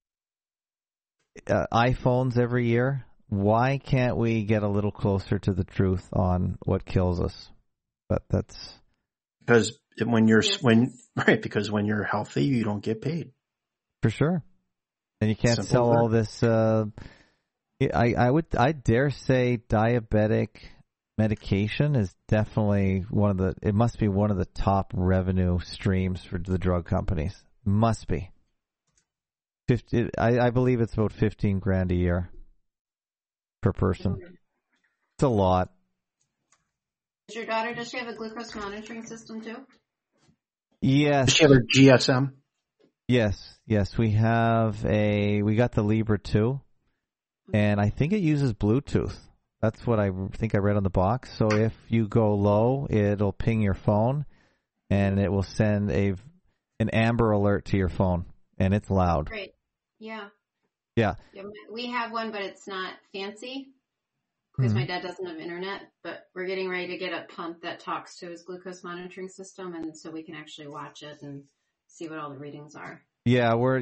iPhones every year, why can't we get a little closer to the truth on what kills us? But that's because when you're healthy, you don't get paid. For sure. And you can't sell all this. I dare say diabetic medication is definitely it must be one of the top revenue streams for the drug companies. Must be. I believe it's about $15,000 a year per person. It's a lot. Does your daughter, does she have a glucose monitoring system too? Yes. Does she have a GSM? Yes. We got the Libre 2, and I think it uses Bluetooth. That's what I think I read on the box. So if you go low, it'll ping your phone, and it will send an Amber Alert to your phone, and it's loud. Great. Yeah. Yeah. We have one, but it's not fancy because my dad doesn't have internet, but we're getting ready to get a pump that talks to his glucose monitoring system, and so we can actually watch it and see what all the readings are. Yeah, we're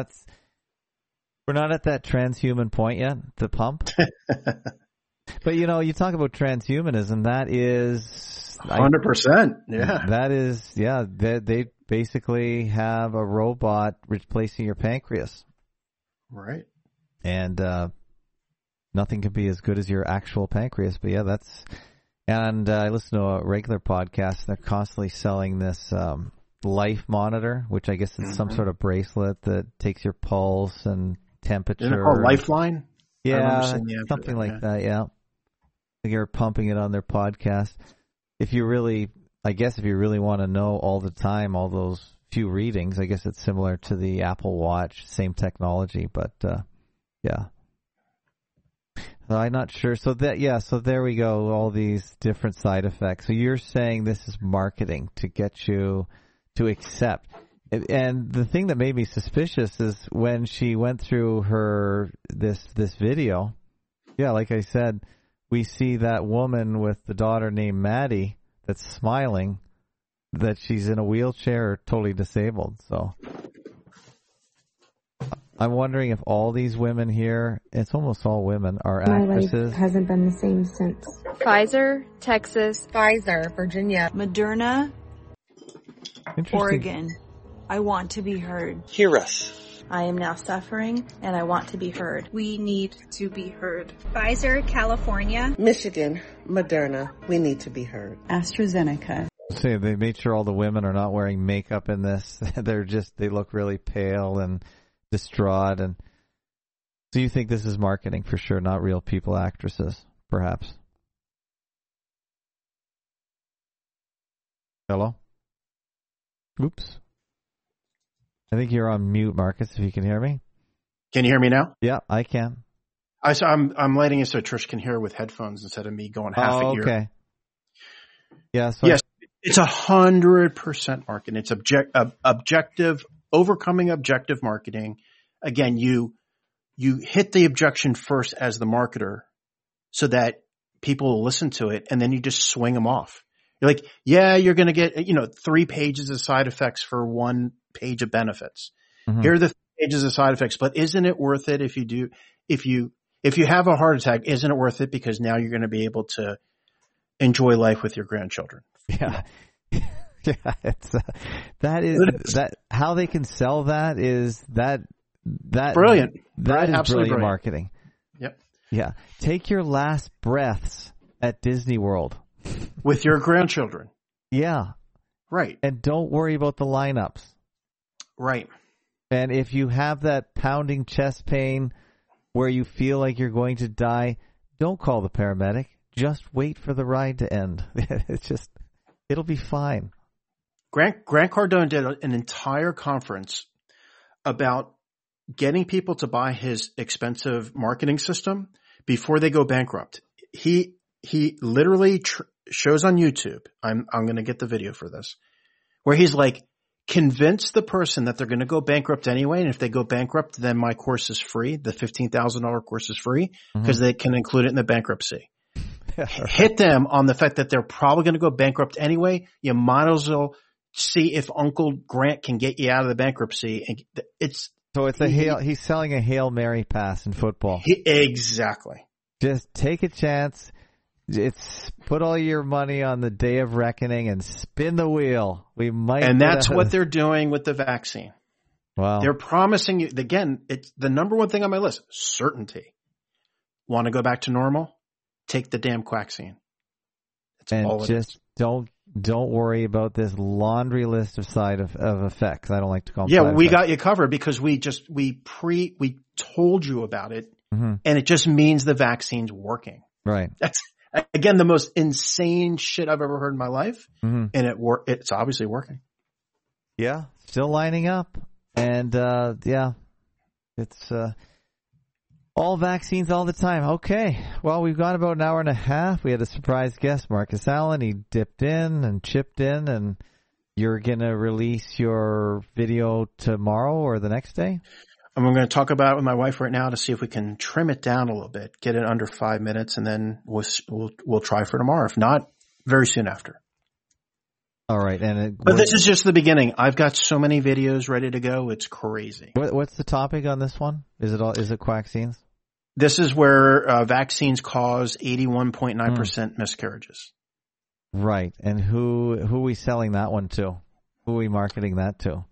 not at that transhuman point yet, the pump. But you talk about transhumanism, that is 100%. Yeah. That is, they basically have a robot replacing your pancreas. Right. And nothing can be as good as your actual pancreas. But yeah, and I listen to a regular podcast. They're constantly selling this life monitor, which I guess is some sort of bracelet that takes your pulse and temperature. Isn't it called Lifeline? Yeah, something like that. Yeah. You're pumping it on their podcast. If you really want to know all the time, all those few readings, I guess it's similar to the Apple Watch, same technology, but yeah. So I'm not sure. So there we go. All these different side effects. So you're saying this is marketing to get you to accept. And the thing that made me suspicious is when she went through this video. Yeah, like I said, we see that woman with the daughter named Maddie that's smiling, that she's in a wheelchair or totally disabled. So I'm wondering if all these women here, it's almost all women, are actresses. My life hasn't been the same since. Pfizer, Texas. Pfizer, Virginia. Moderna, Oregon. I want to be heard. Hear us. I am now suffering, and I want to be heard. We need to be heard. Pfizer, California. Michigan, Moderna. We need to be heard. AstraZeneca. See, they made sure all the women are not wearing makeup in this. They look really pale and distraught. And so you think this is marketing for sure, not real people, actresses, perhaps? Hello? Oops. I think you're on mute, Marcus, if you can hear me. Can you hear me now? Yeah, I can. I'm lighting it so Trish can hear with headphones instead of me going half a ear. Okay. Yeah, so yes, it's 100% marketing. It's objective, overcoming objective marketing. Again, you hit the objection first as the marketer so that people will listen to it, and then you just swing them off. You're like, yeah, you're going to get 3 pages of side effects for 1 page of benefits. Mm-hmm. Here are the 3 pages of side effects, but isn't it worth it if you have a heart attack, isn't it worth it because now you're going to be able to enjoy life with your grandchildren? Yeah. Yeah, how they can sell that is that brilliant. That is absolutely brilliant marketing. Yep. Yeah. Take your last breaths at Disney World with your grandchildren. Yeah. Right. And don't worry about the lineups. Right. And if you have that pounding chest pain where you feel like you're going to die, don't call the paramedic. Just wait for the ride to end. It'll be fine. Grant Cardone did an entire conference about getting people to buy his expensive marketing system before they go bankrupt. He literally shows on YouTube. I'm going to get the video for this, where he's like, convince the person that they're going to go bankrupt anyway. And if they go bankrupt, then my course is free. The $15,000 course is free because they can include it in the bankruptcy. Hit them on the fact that they're probably going to go bankrupt anyway. You might as well see if Uncle Grant can get you out of the bankruptcy. And he's selling a Hail Mary pass in football. Exactly. Just take a chance. Put all your money on the day of reckoning and spin the wheel. And that's what they're doing with the vaccine. Wow. They're promising you, again, it's the number one thing on my list, certainty. Want to go back to normal? Take the damn quaxine. And just don't worry about this laundry list of side of effects. I don't like to call them side we effects. got you covered because we told you about it, and it just means the vaccine's working. Right. That's again the most insane shit I've ever heard in my life, and it's obviously working. Yeah, still lining up, and it's all vaccines all the time. Okay, well, we've got about an hour and a half. We had a surprise guest, Marcus Allen. He dipped in and chipped in, and you're going to release your video tomorrow or the next day? I'm going to talk about it with my wife right now to see if we can trim it down a little bit, get it under 5 minutes, and then we'll try for tomorrow. If not, very soon after. All right. But this is just the beginning. I've got so many videos ready to go. It's crazy. What's the topic on this one? Is it quaxines? This is where vaccines cause 81.9% miscarriages. Right. And who are we selling that one to? Who are we marketing that to?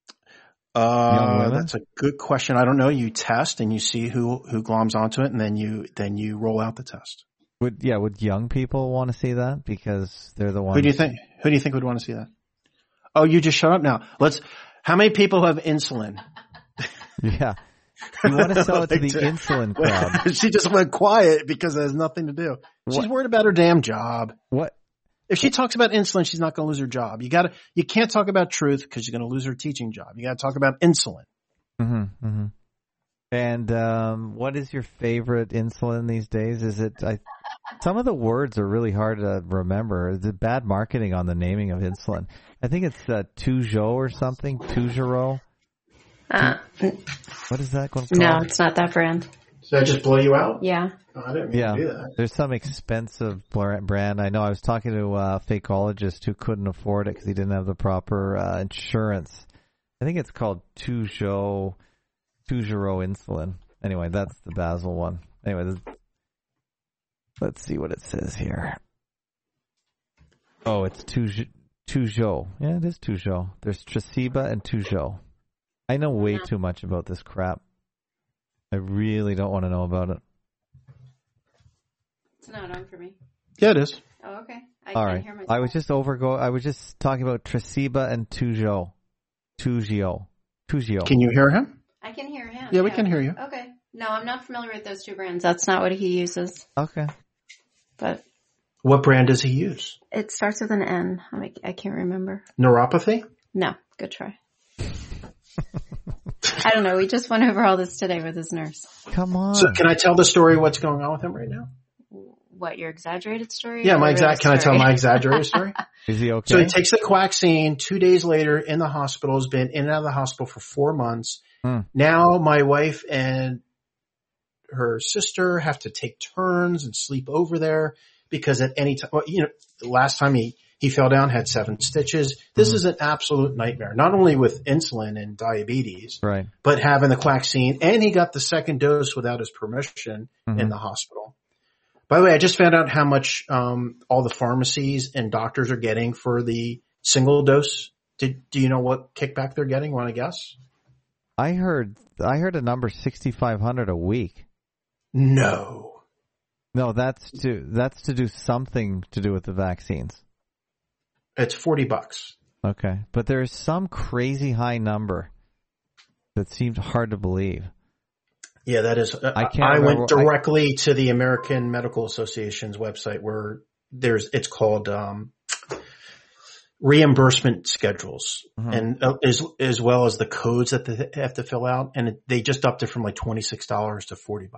That's a good question. I don't know. You test and you see who gloms onto it, and then you roll out the test. Would young people want to see that because they're the ones? Who do you think would want to see that? Oh, you just shut up now. How many people have insulin? Yeah. You want to sell it to the insulin crowd. She just went quiet because it has nothing to do. She's worried about her damn job. What? If she talks about insulin, she's not going to lose her job. You can't talk about truth because you're going to lose her teaching job. You got to talk about insulin. Mm-hmm. Mm-hmm. And what is your favorite insulin these days? Is it? Some of the words are really hard to remember. Is it bad marketing on the naming of insulin? I think it's Toujeo or something. Toujero. What is that called? No, it's not that brand. Does that just blow you out? Yeah. Oh, I didn't mean to do that. There's some expensive brand. I know I was talking to a fakeologist who couldn't afford it because he didn't have the proper insurance. I think it's called Toujero insulin. Anyway, that's the Basel one. Anyway, let's see what it says here. Oh, it's Toujeo. Yeah, it is Toujeo. There's Tresiba and Toujeo. I know way too much about this crap. I really don't want to know about it. It's not on for me. Yeah, it is. Oh, okay. I All can't right. hear myself. I was just talking about Tresiba and Toujeo. Can you hear him? I can hear him. Yeah, we can hear you. Okay. No, I'm not familiar with those two brands. That's not what he uses. Okay. But what brand does he use? It starts with an N. I can't remember. Neuropathy? No. Good try. I don't know. We just went over all this today with his nurse. Come on. So can I tell the story of what's going on with him right now? What, your exaggerated story? Yeah, can I tell my exaggerated story? Is he okay? So he takes the quaxine 2 days later in the hospital, has been in and out of the hospital for 4 months. Now my wife and her sister have to take turns and sleep over there because at any time, the last time he fell down, had 7 stitches. This is an absolute nightmare, not only with insulin and diabetes, right, but having the quaxine, and he got the second dose without his permission in the hospital. By the way, I just found out how much all the pharmacies and doctors are getting for the single dose. Do you know what kickback they're getting? Want to guess? I heard a number $6,500 a week. No, that's to do something to do with the vaccines. It's $40. Okay, but there's some crazy high number. That seemed hard to believe. Yeah, that is. I went directly to the American Medical Association's website where it's called reimbursement schedules, and as well as the codes that they have to fill out, and they just upped it from like $26 to $40.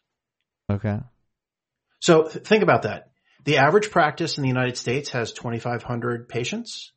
Okay. So think about that. The average practice in the United States has 2,500 patients.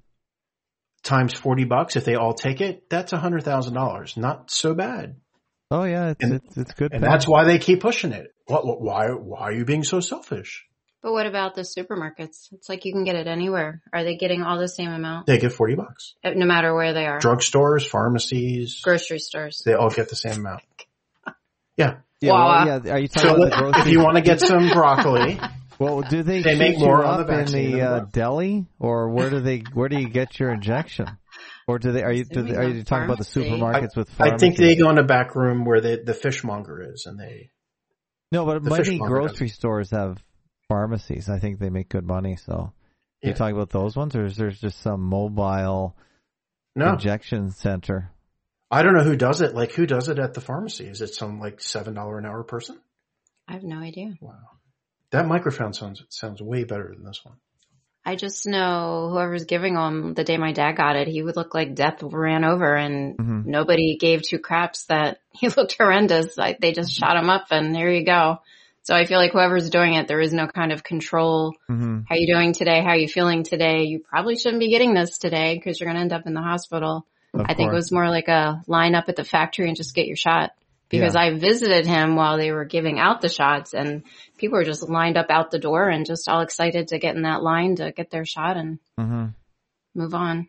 Times $40. If they all take it, that's $100,000. Not so bad. Oh yeah, it's good. And that's why they keep pushing it. Why are you being so selfish? But what about the supermarkets? It's like you can get it anywhere. Are they getting all the same amount? They get $40. No matter where they are. Drugstores, pharmacies, grocery stores. They all get the same amount. Yeah. Wow. Well, Are you talking about the grocery? If you want to get some broccoli. Well, do they make more up in the deli, or where do you get your injection? Or are you talking about the supermarkets with pharmacies? I think they go in the back room where the fishmonger is, and they. No, but many grocery stores have pharmacies. I think they make good money. So, are you talking about those ones, or is there just some mobile injection center? I don't know who does it. Like, who does it at the pharmacy? Is it some like $7 an hour person? I have no idea. Wow. That microphone sounds way better than this one. I just know whoever's giving them, the day my dad got it, he would look like death ran over, and nobody gave two craps that he looked horrendous. Like, they just shot him up, and there you go. So I feel like whoever's doing it, there is no kind of control. How you doing today? How are you feeling today? You probably shouldn't be getting this today because you're going to end up in the hospital. I think it was more like a line up at the factory and just get your shot. Because I visited him while they were giving out the shots, and people were just lined up out the door and just all excited to get in that line to get their shot and move on.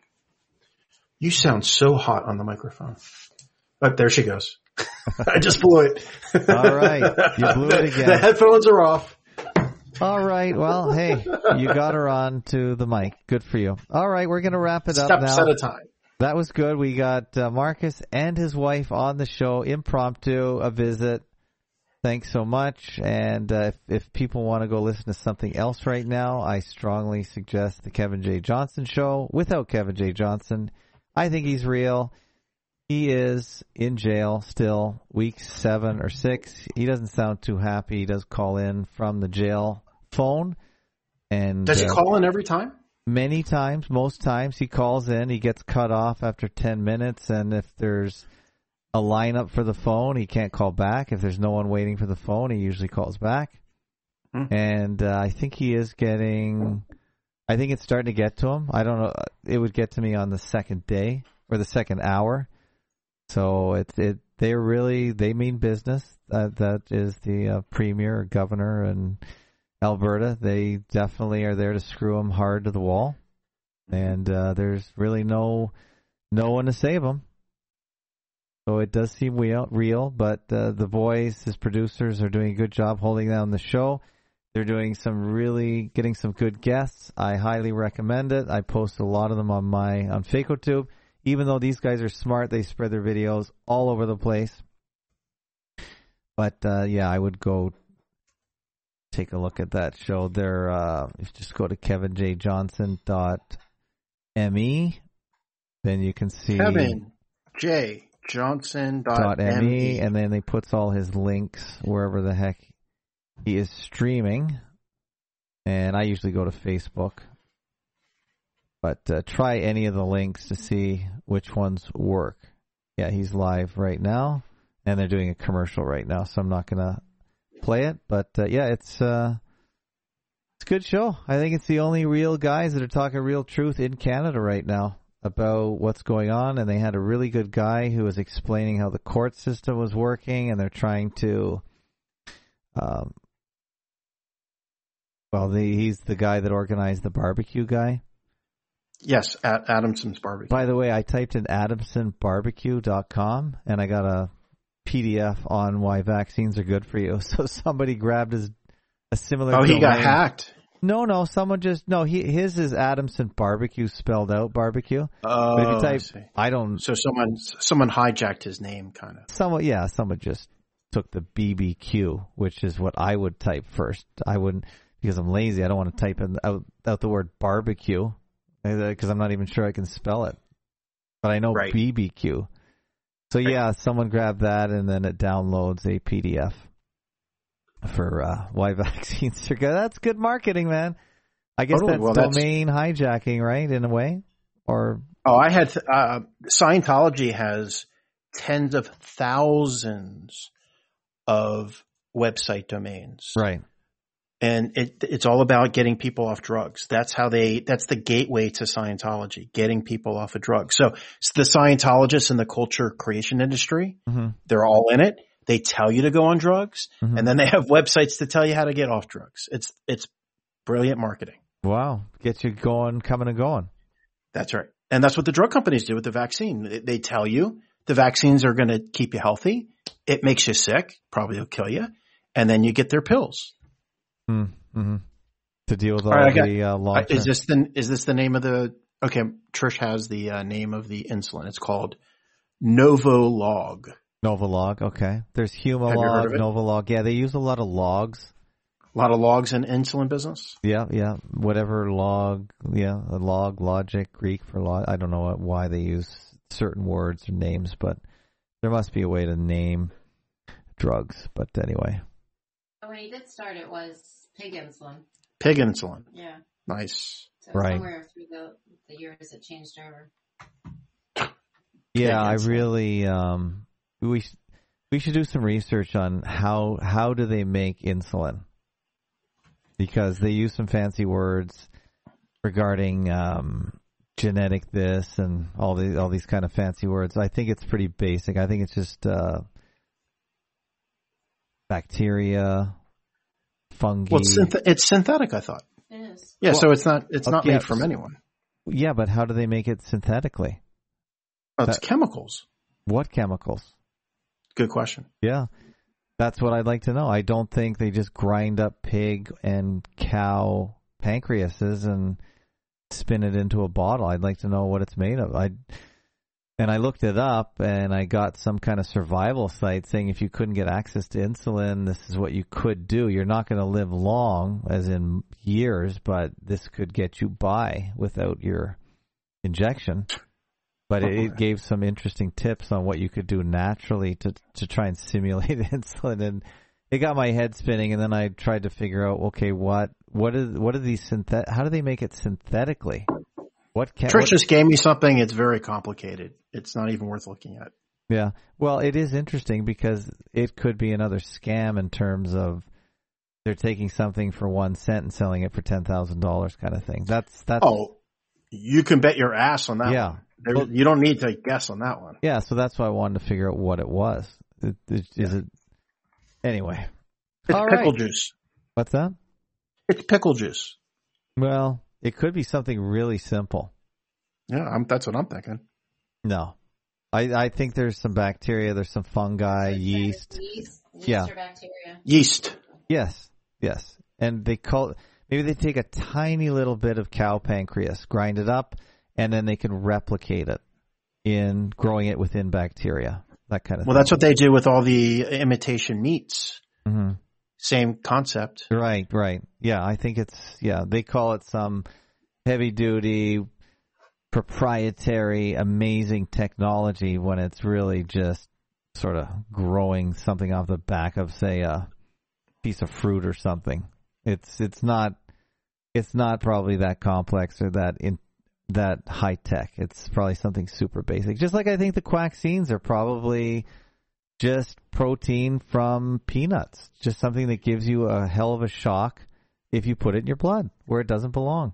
You sound so hot on the microphone. But there she goes. I just blew it. All right. You blew it again. The headphones are off. All right. Well, hey, you got her on to the mic. Good for you. All right. We're going to wrap it up now. Steps at a time. That was good. We got Marcus and his wife on the show, impromptu, a visit. Thanks so much. And if people want to go listen to something else right now, I strongly suggest the Kevin J. Johnson Show. Without Kevin J. Johnson, I think he's real. He is in jail still, week 7 or 6. He doesn't sound too happy. He does call in from the jail phone. And does he call in every time? Many times, most times he calls in, he gets cut off after 10 minutes, and if there's a lineup for the phone, he can't call back. If there's no one waiting for the phone, he usually calls back. And I think it's starting to get to him. I don't know, it would get to me on the second day, or the second hour. So they mean business. That is the premier or governor and Alberta. They definitely are there to screw him hard to the wall, and there's really no one to save him. So it does seem real, but the boys, his producers, are doing a good job holding down the show. They're getting some good guests. I highly recommend it. I post a lot of them on FacoTube. Even though these guys are smart, they spread their videos all over the place. But I would go take a look at that show. If you just go to kevinjjohnson.me, then you can see kevinjjohnson.me, and then they puts all his links wherever the heck he is streaming. And I usually go to Facebook, but try any of the links to see which ones work. Yeah, he's live right now, and they're doing a commercial right now, so I'm not gonna play it, but it's a good show. I think it's the only real guys that are talking real truth in Canada right now about what's going on, and they had a really good guy who was explaining how the court system was working, and they're trying to he's the guy that organized the barbecue guy. Yes, at Adamson's Barbecue. By the way, I typed in adamsonbarbecue.com, and I got a PDF on why vaccines are good for you. So somebody grabbed a similar. Oh, he got hacked. No, someone his is Adamson Barbecue spelled out barbecue. Oh, but if you type, I don't. So someone hijacked his name, kind of. Someone just took the BBQ, which is what I would type first. I wouldn't, because I'm lazy. I don't want to type out the word barbecue because I'm not even sure I can spell it. But I know BBQ. So yeah, someone grabbed that and then it downloads a PDF for why vaccines are good. That's good marketing, man. I guess that's domain hijacking, right, in a way? Or I had Scientology has tens of thousands of website domains. Right. And it's all about getting people off drugs. That's the gateway to Scientology, getting people off of drugs. So the Scientologists in the culture creation industry, they're all in it. They tell you to go on drugs, and then they have websites to tell you how to get off drugs. It's brilliant marketing. Wow. Gets you going, coming and going. That's right. And that's what the drug companies do with the vaccine. They tell you the vaccines are going to keep you healthy. It makes you sick, probably will kill you. And then you get their pills. Mm-hmm. To deal with the long term. Is this the name of the? Okay, Trish has the name of the insulin. It's called Novolog. Novolog. Okay. There's Humalog, Novolog. Yeah, they use a lot of logs. A lot of logs in insulin business. Yeah. Whatever log. Yeah, a log, logic, Greek for log. I don't know why they use certain words or names, but there must be a way to name drugs. But anyway. When he did start, it was pig insulin. Pig insulin. Yeah. Nice. So somewhere through the years, it changed over. Yeah, I really. We should do some research on how do they make insulin, because they use some fancy words regarding genetic this and all these kind of fancy words. I think it's pretty basic. I think it's just bacteria, fungi. Well, it's synthetic, I thought. It is. Yeah, so it's not made from anyone. Yeah, but how do they make it synthetically? It's chemicals. What chemicals? Good question. Yeah, that's what I'd like to know. I don't think they just grind up pig and cow pancreases and spin it into a bottle. I'd like to know what it's made of. And I looked it up, and I got some kind of survival site saying if you couldn't get access to insulin, this is what you could do. You're not going to live long, as in years, but this could get you by without your injection. But it gave some interesting tips on what you could do naturally to try and simulate insulin, and it got my head spinning. And then I tried to figure out, okay, what are these how do they make it synthetically? Trish just gave me something. It's very complicated. It's not even worth looking at. Yeah. Well, it is interesting because it could be another scam in terms of they're taking something for 1 cent and selling it for $10,000 kind of thing. That's. Oh, you can bet your ass on that. Yeah. One. You don't need to guess on that one. Yeah. So that's why I wanted to figure out what it was. Is it? Anyway. It's pickle juice. What's that? It's pickle juice. Well, it could be something really simple. Yeah, that's what I'm thinking. No. I think there's some bacteria, there's some fungi, yeast. Yeast yeah. Or bacteria. Yeast. Yes. And maybe they take a tiny little bit of cow pancreas, grind it up, and then they can replicate it in growing it within bacteria. That kind of thing. Well, that's what they do with all the imitation meats. Mm-hmm. Same concept. Right. Yeah, I think they call it some heavy-duty, proprietary, amazing technology when it's really just sort of growing something off the back of, say, a piece of fruit or something. It's not probably that complex or that high-tech. It's probably something super basic. Just like I think the quaxines are probably just protein from peanuts. Just something that gives you a hell of a shock if you put it in your blood where it doesn't belong.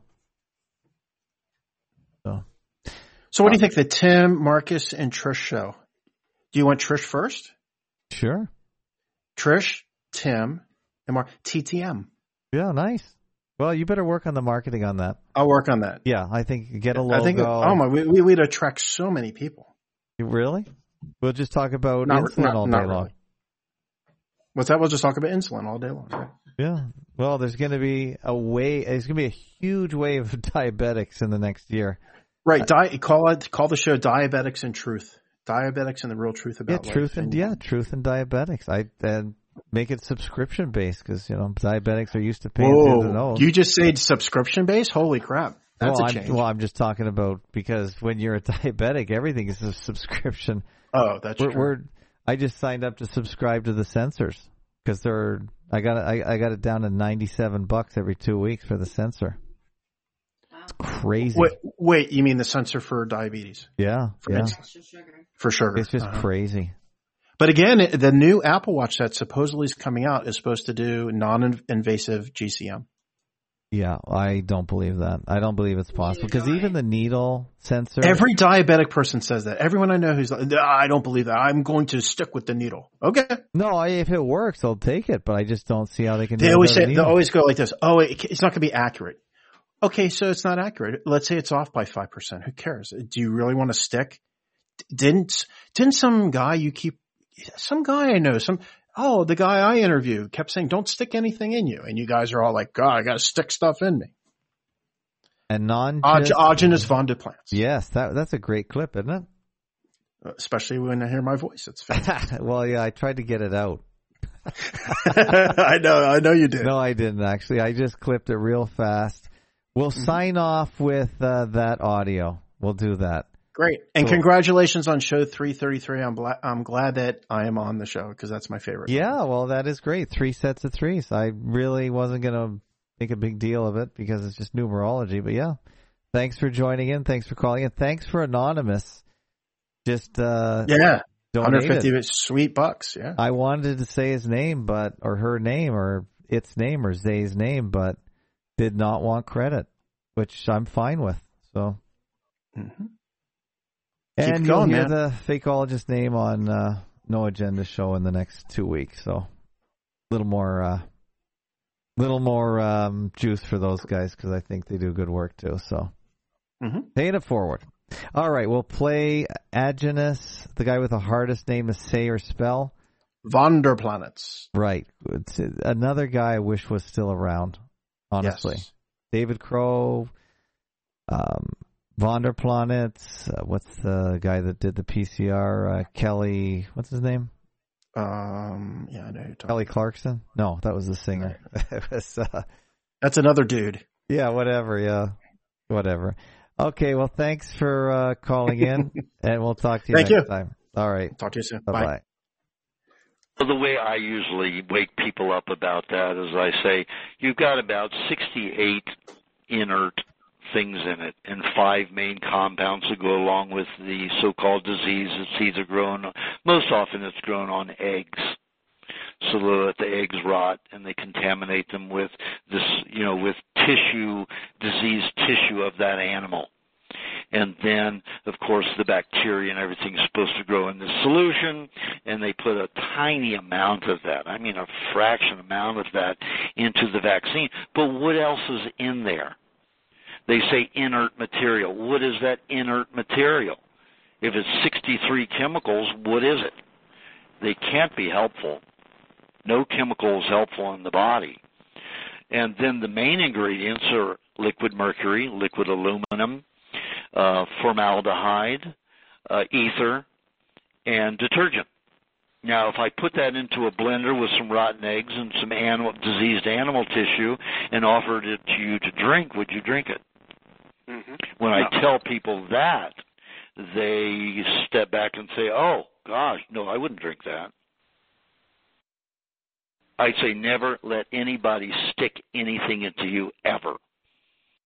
So what do you think, the Tim, Marcus, and Trish show? Do you want Trish first? Sure. Trish, Tim, and TTM. Yeah, nice. Well, you better work on the marketing on that. I'll work on that. Yeah, I think get a logo. We'd attract so many people. Really? We'll just talk about insulin all day long. Really. What's that? We'll just talk about insulin all day long. Right? Yeah. Well, there's going to be a huge wave of diabetics in the next year. Right. Call the show Diabetics and Truth. Diabetics and the Real Truth About Life. Truth and diabetics. And make it subscription based because diabetics are used to paying through the nose. You just said subscription based? Holy crap! That's a change. I'm just talking about because when you're a diabetic, everything is a subscription. Oh, that's true. I just signed up to subscribe to the sensors because I got it down to $97 every 2 weeks for the sensor. It's crazy. Wait, you mean the sensor for diabetes? Yeah, for sugar. It's just crazy. But again, the new Apple Watch that supposedly is coming out is supposed to do non-invasive GCM. Yeah, I don't believe that. I don't believe it's possible because even the needle sensor. Every diabetic person says that. Everyone I know who's like, I don't believe that. I'm going to stick with the needle. Okay. No, if it works, I'll take it. But I just don't see how they can. They always go like this. Oh, it's not going to be accurate. Okay, so it's not accurate. Let's say it's off by 5%. Who cares? Do you really want to stick? Didn't some guy I know, the guy I interviewed kept saying, don't stick anything in you. And you guys are all like, God, I got to stick stuff in me. And Agenus von Duplantis. Yes, that's a great clip, isn't it? Especially when I hear my voice. It's fantastic. Well, yeah, I tried to get it out. I know you did. No, I didn't actually. I just clipped it real fast. We'll sign off with that audio. We'll do that. Great. And congratulations on show 333. I'm glad that I am on the show because that's my favorite. Yeah, well, that is great. 3 sets of 3s. I really wasn't going to make a big deal of it because it's just numerology. But yeah, thanks for joining in. Thanks for calling in. Thanks for Anonymous. Just, $150 sweet bucks. Yeah. I wanted to say his name, or her name, or its name, or Zay's name, but did not want credit, which I'm fine with. So. Mm-hmm. And you'll hear the Fakeologist name on No Agenda show in the next 2 weeks. So a little more juice for those guys because I think they do good work too. So paying it forward. All right, we'll play Agenus, the guy with the hardest name to say or spell. Von der Planets. Right. It's another guy I wish was still around, honestly. Yes. David Crow, Von der Planets, what's the guy that did the PCR? Kelly, what's his name? Yeah, I know you're talking. Kelly Clarkson? No, that was the singer. It was, that's another dude. Yeah, whatever. Okay, well, thanks for calling in, and we'll talk to you next time. All right. Talk to you soon. Bye-bye. Bye. Well, the way I usually wake people up about that is I say, you've got about 68 inert things in it, and 5 main compounds that go along with the so-called disease that seeds are grown. Most often it's grown on eggs, so that the eggs rot and they contaminate them with this, with tissue, diseased tissue of that animal. And then, of course, the bacteria and everything is supposed to grow in the solution, and they put a tiny amount of that, a fraction amount of that into the vaccine. But what else is in there? They say inert material. What is that inert material? If it's 63 chemicals, what is it? They can't be helpful. No chemical is helpful in the body. And then the main ingredients are liquid mercury, liquid aluminum, formaldehyde, ether, and detergent. Now, if I put that into a blender with some rotten eggs and some diseased animal tissue and offered it to you to drink, would you drink it? Mm-hmm. When I tell people that, they step back and say, oh, gosh, no, I wouldn't drink that. I'd say never let anybody stick anything into you ever.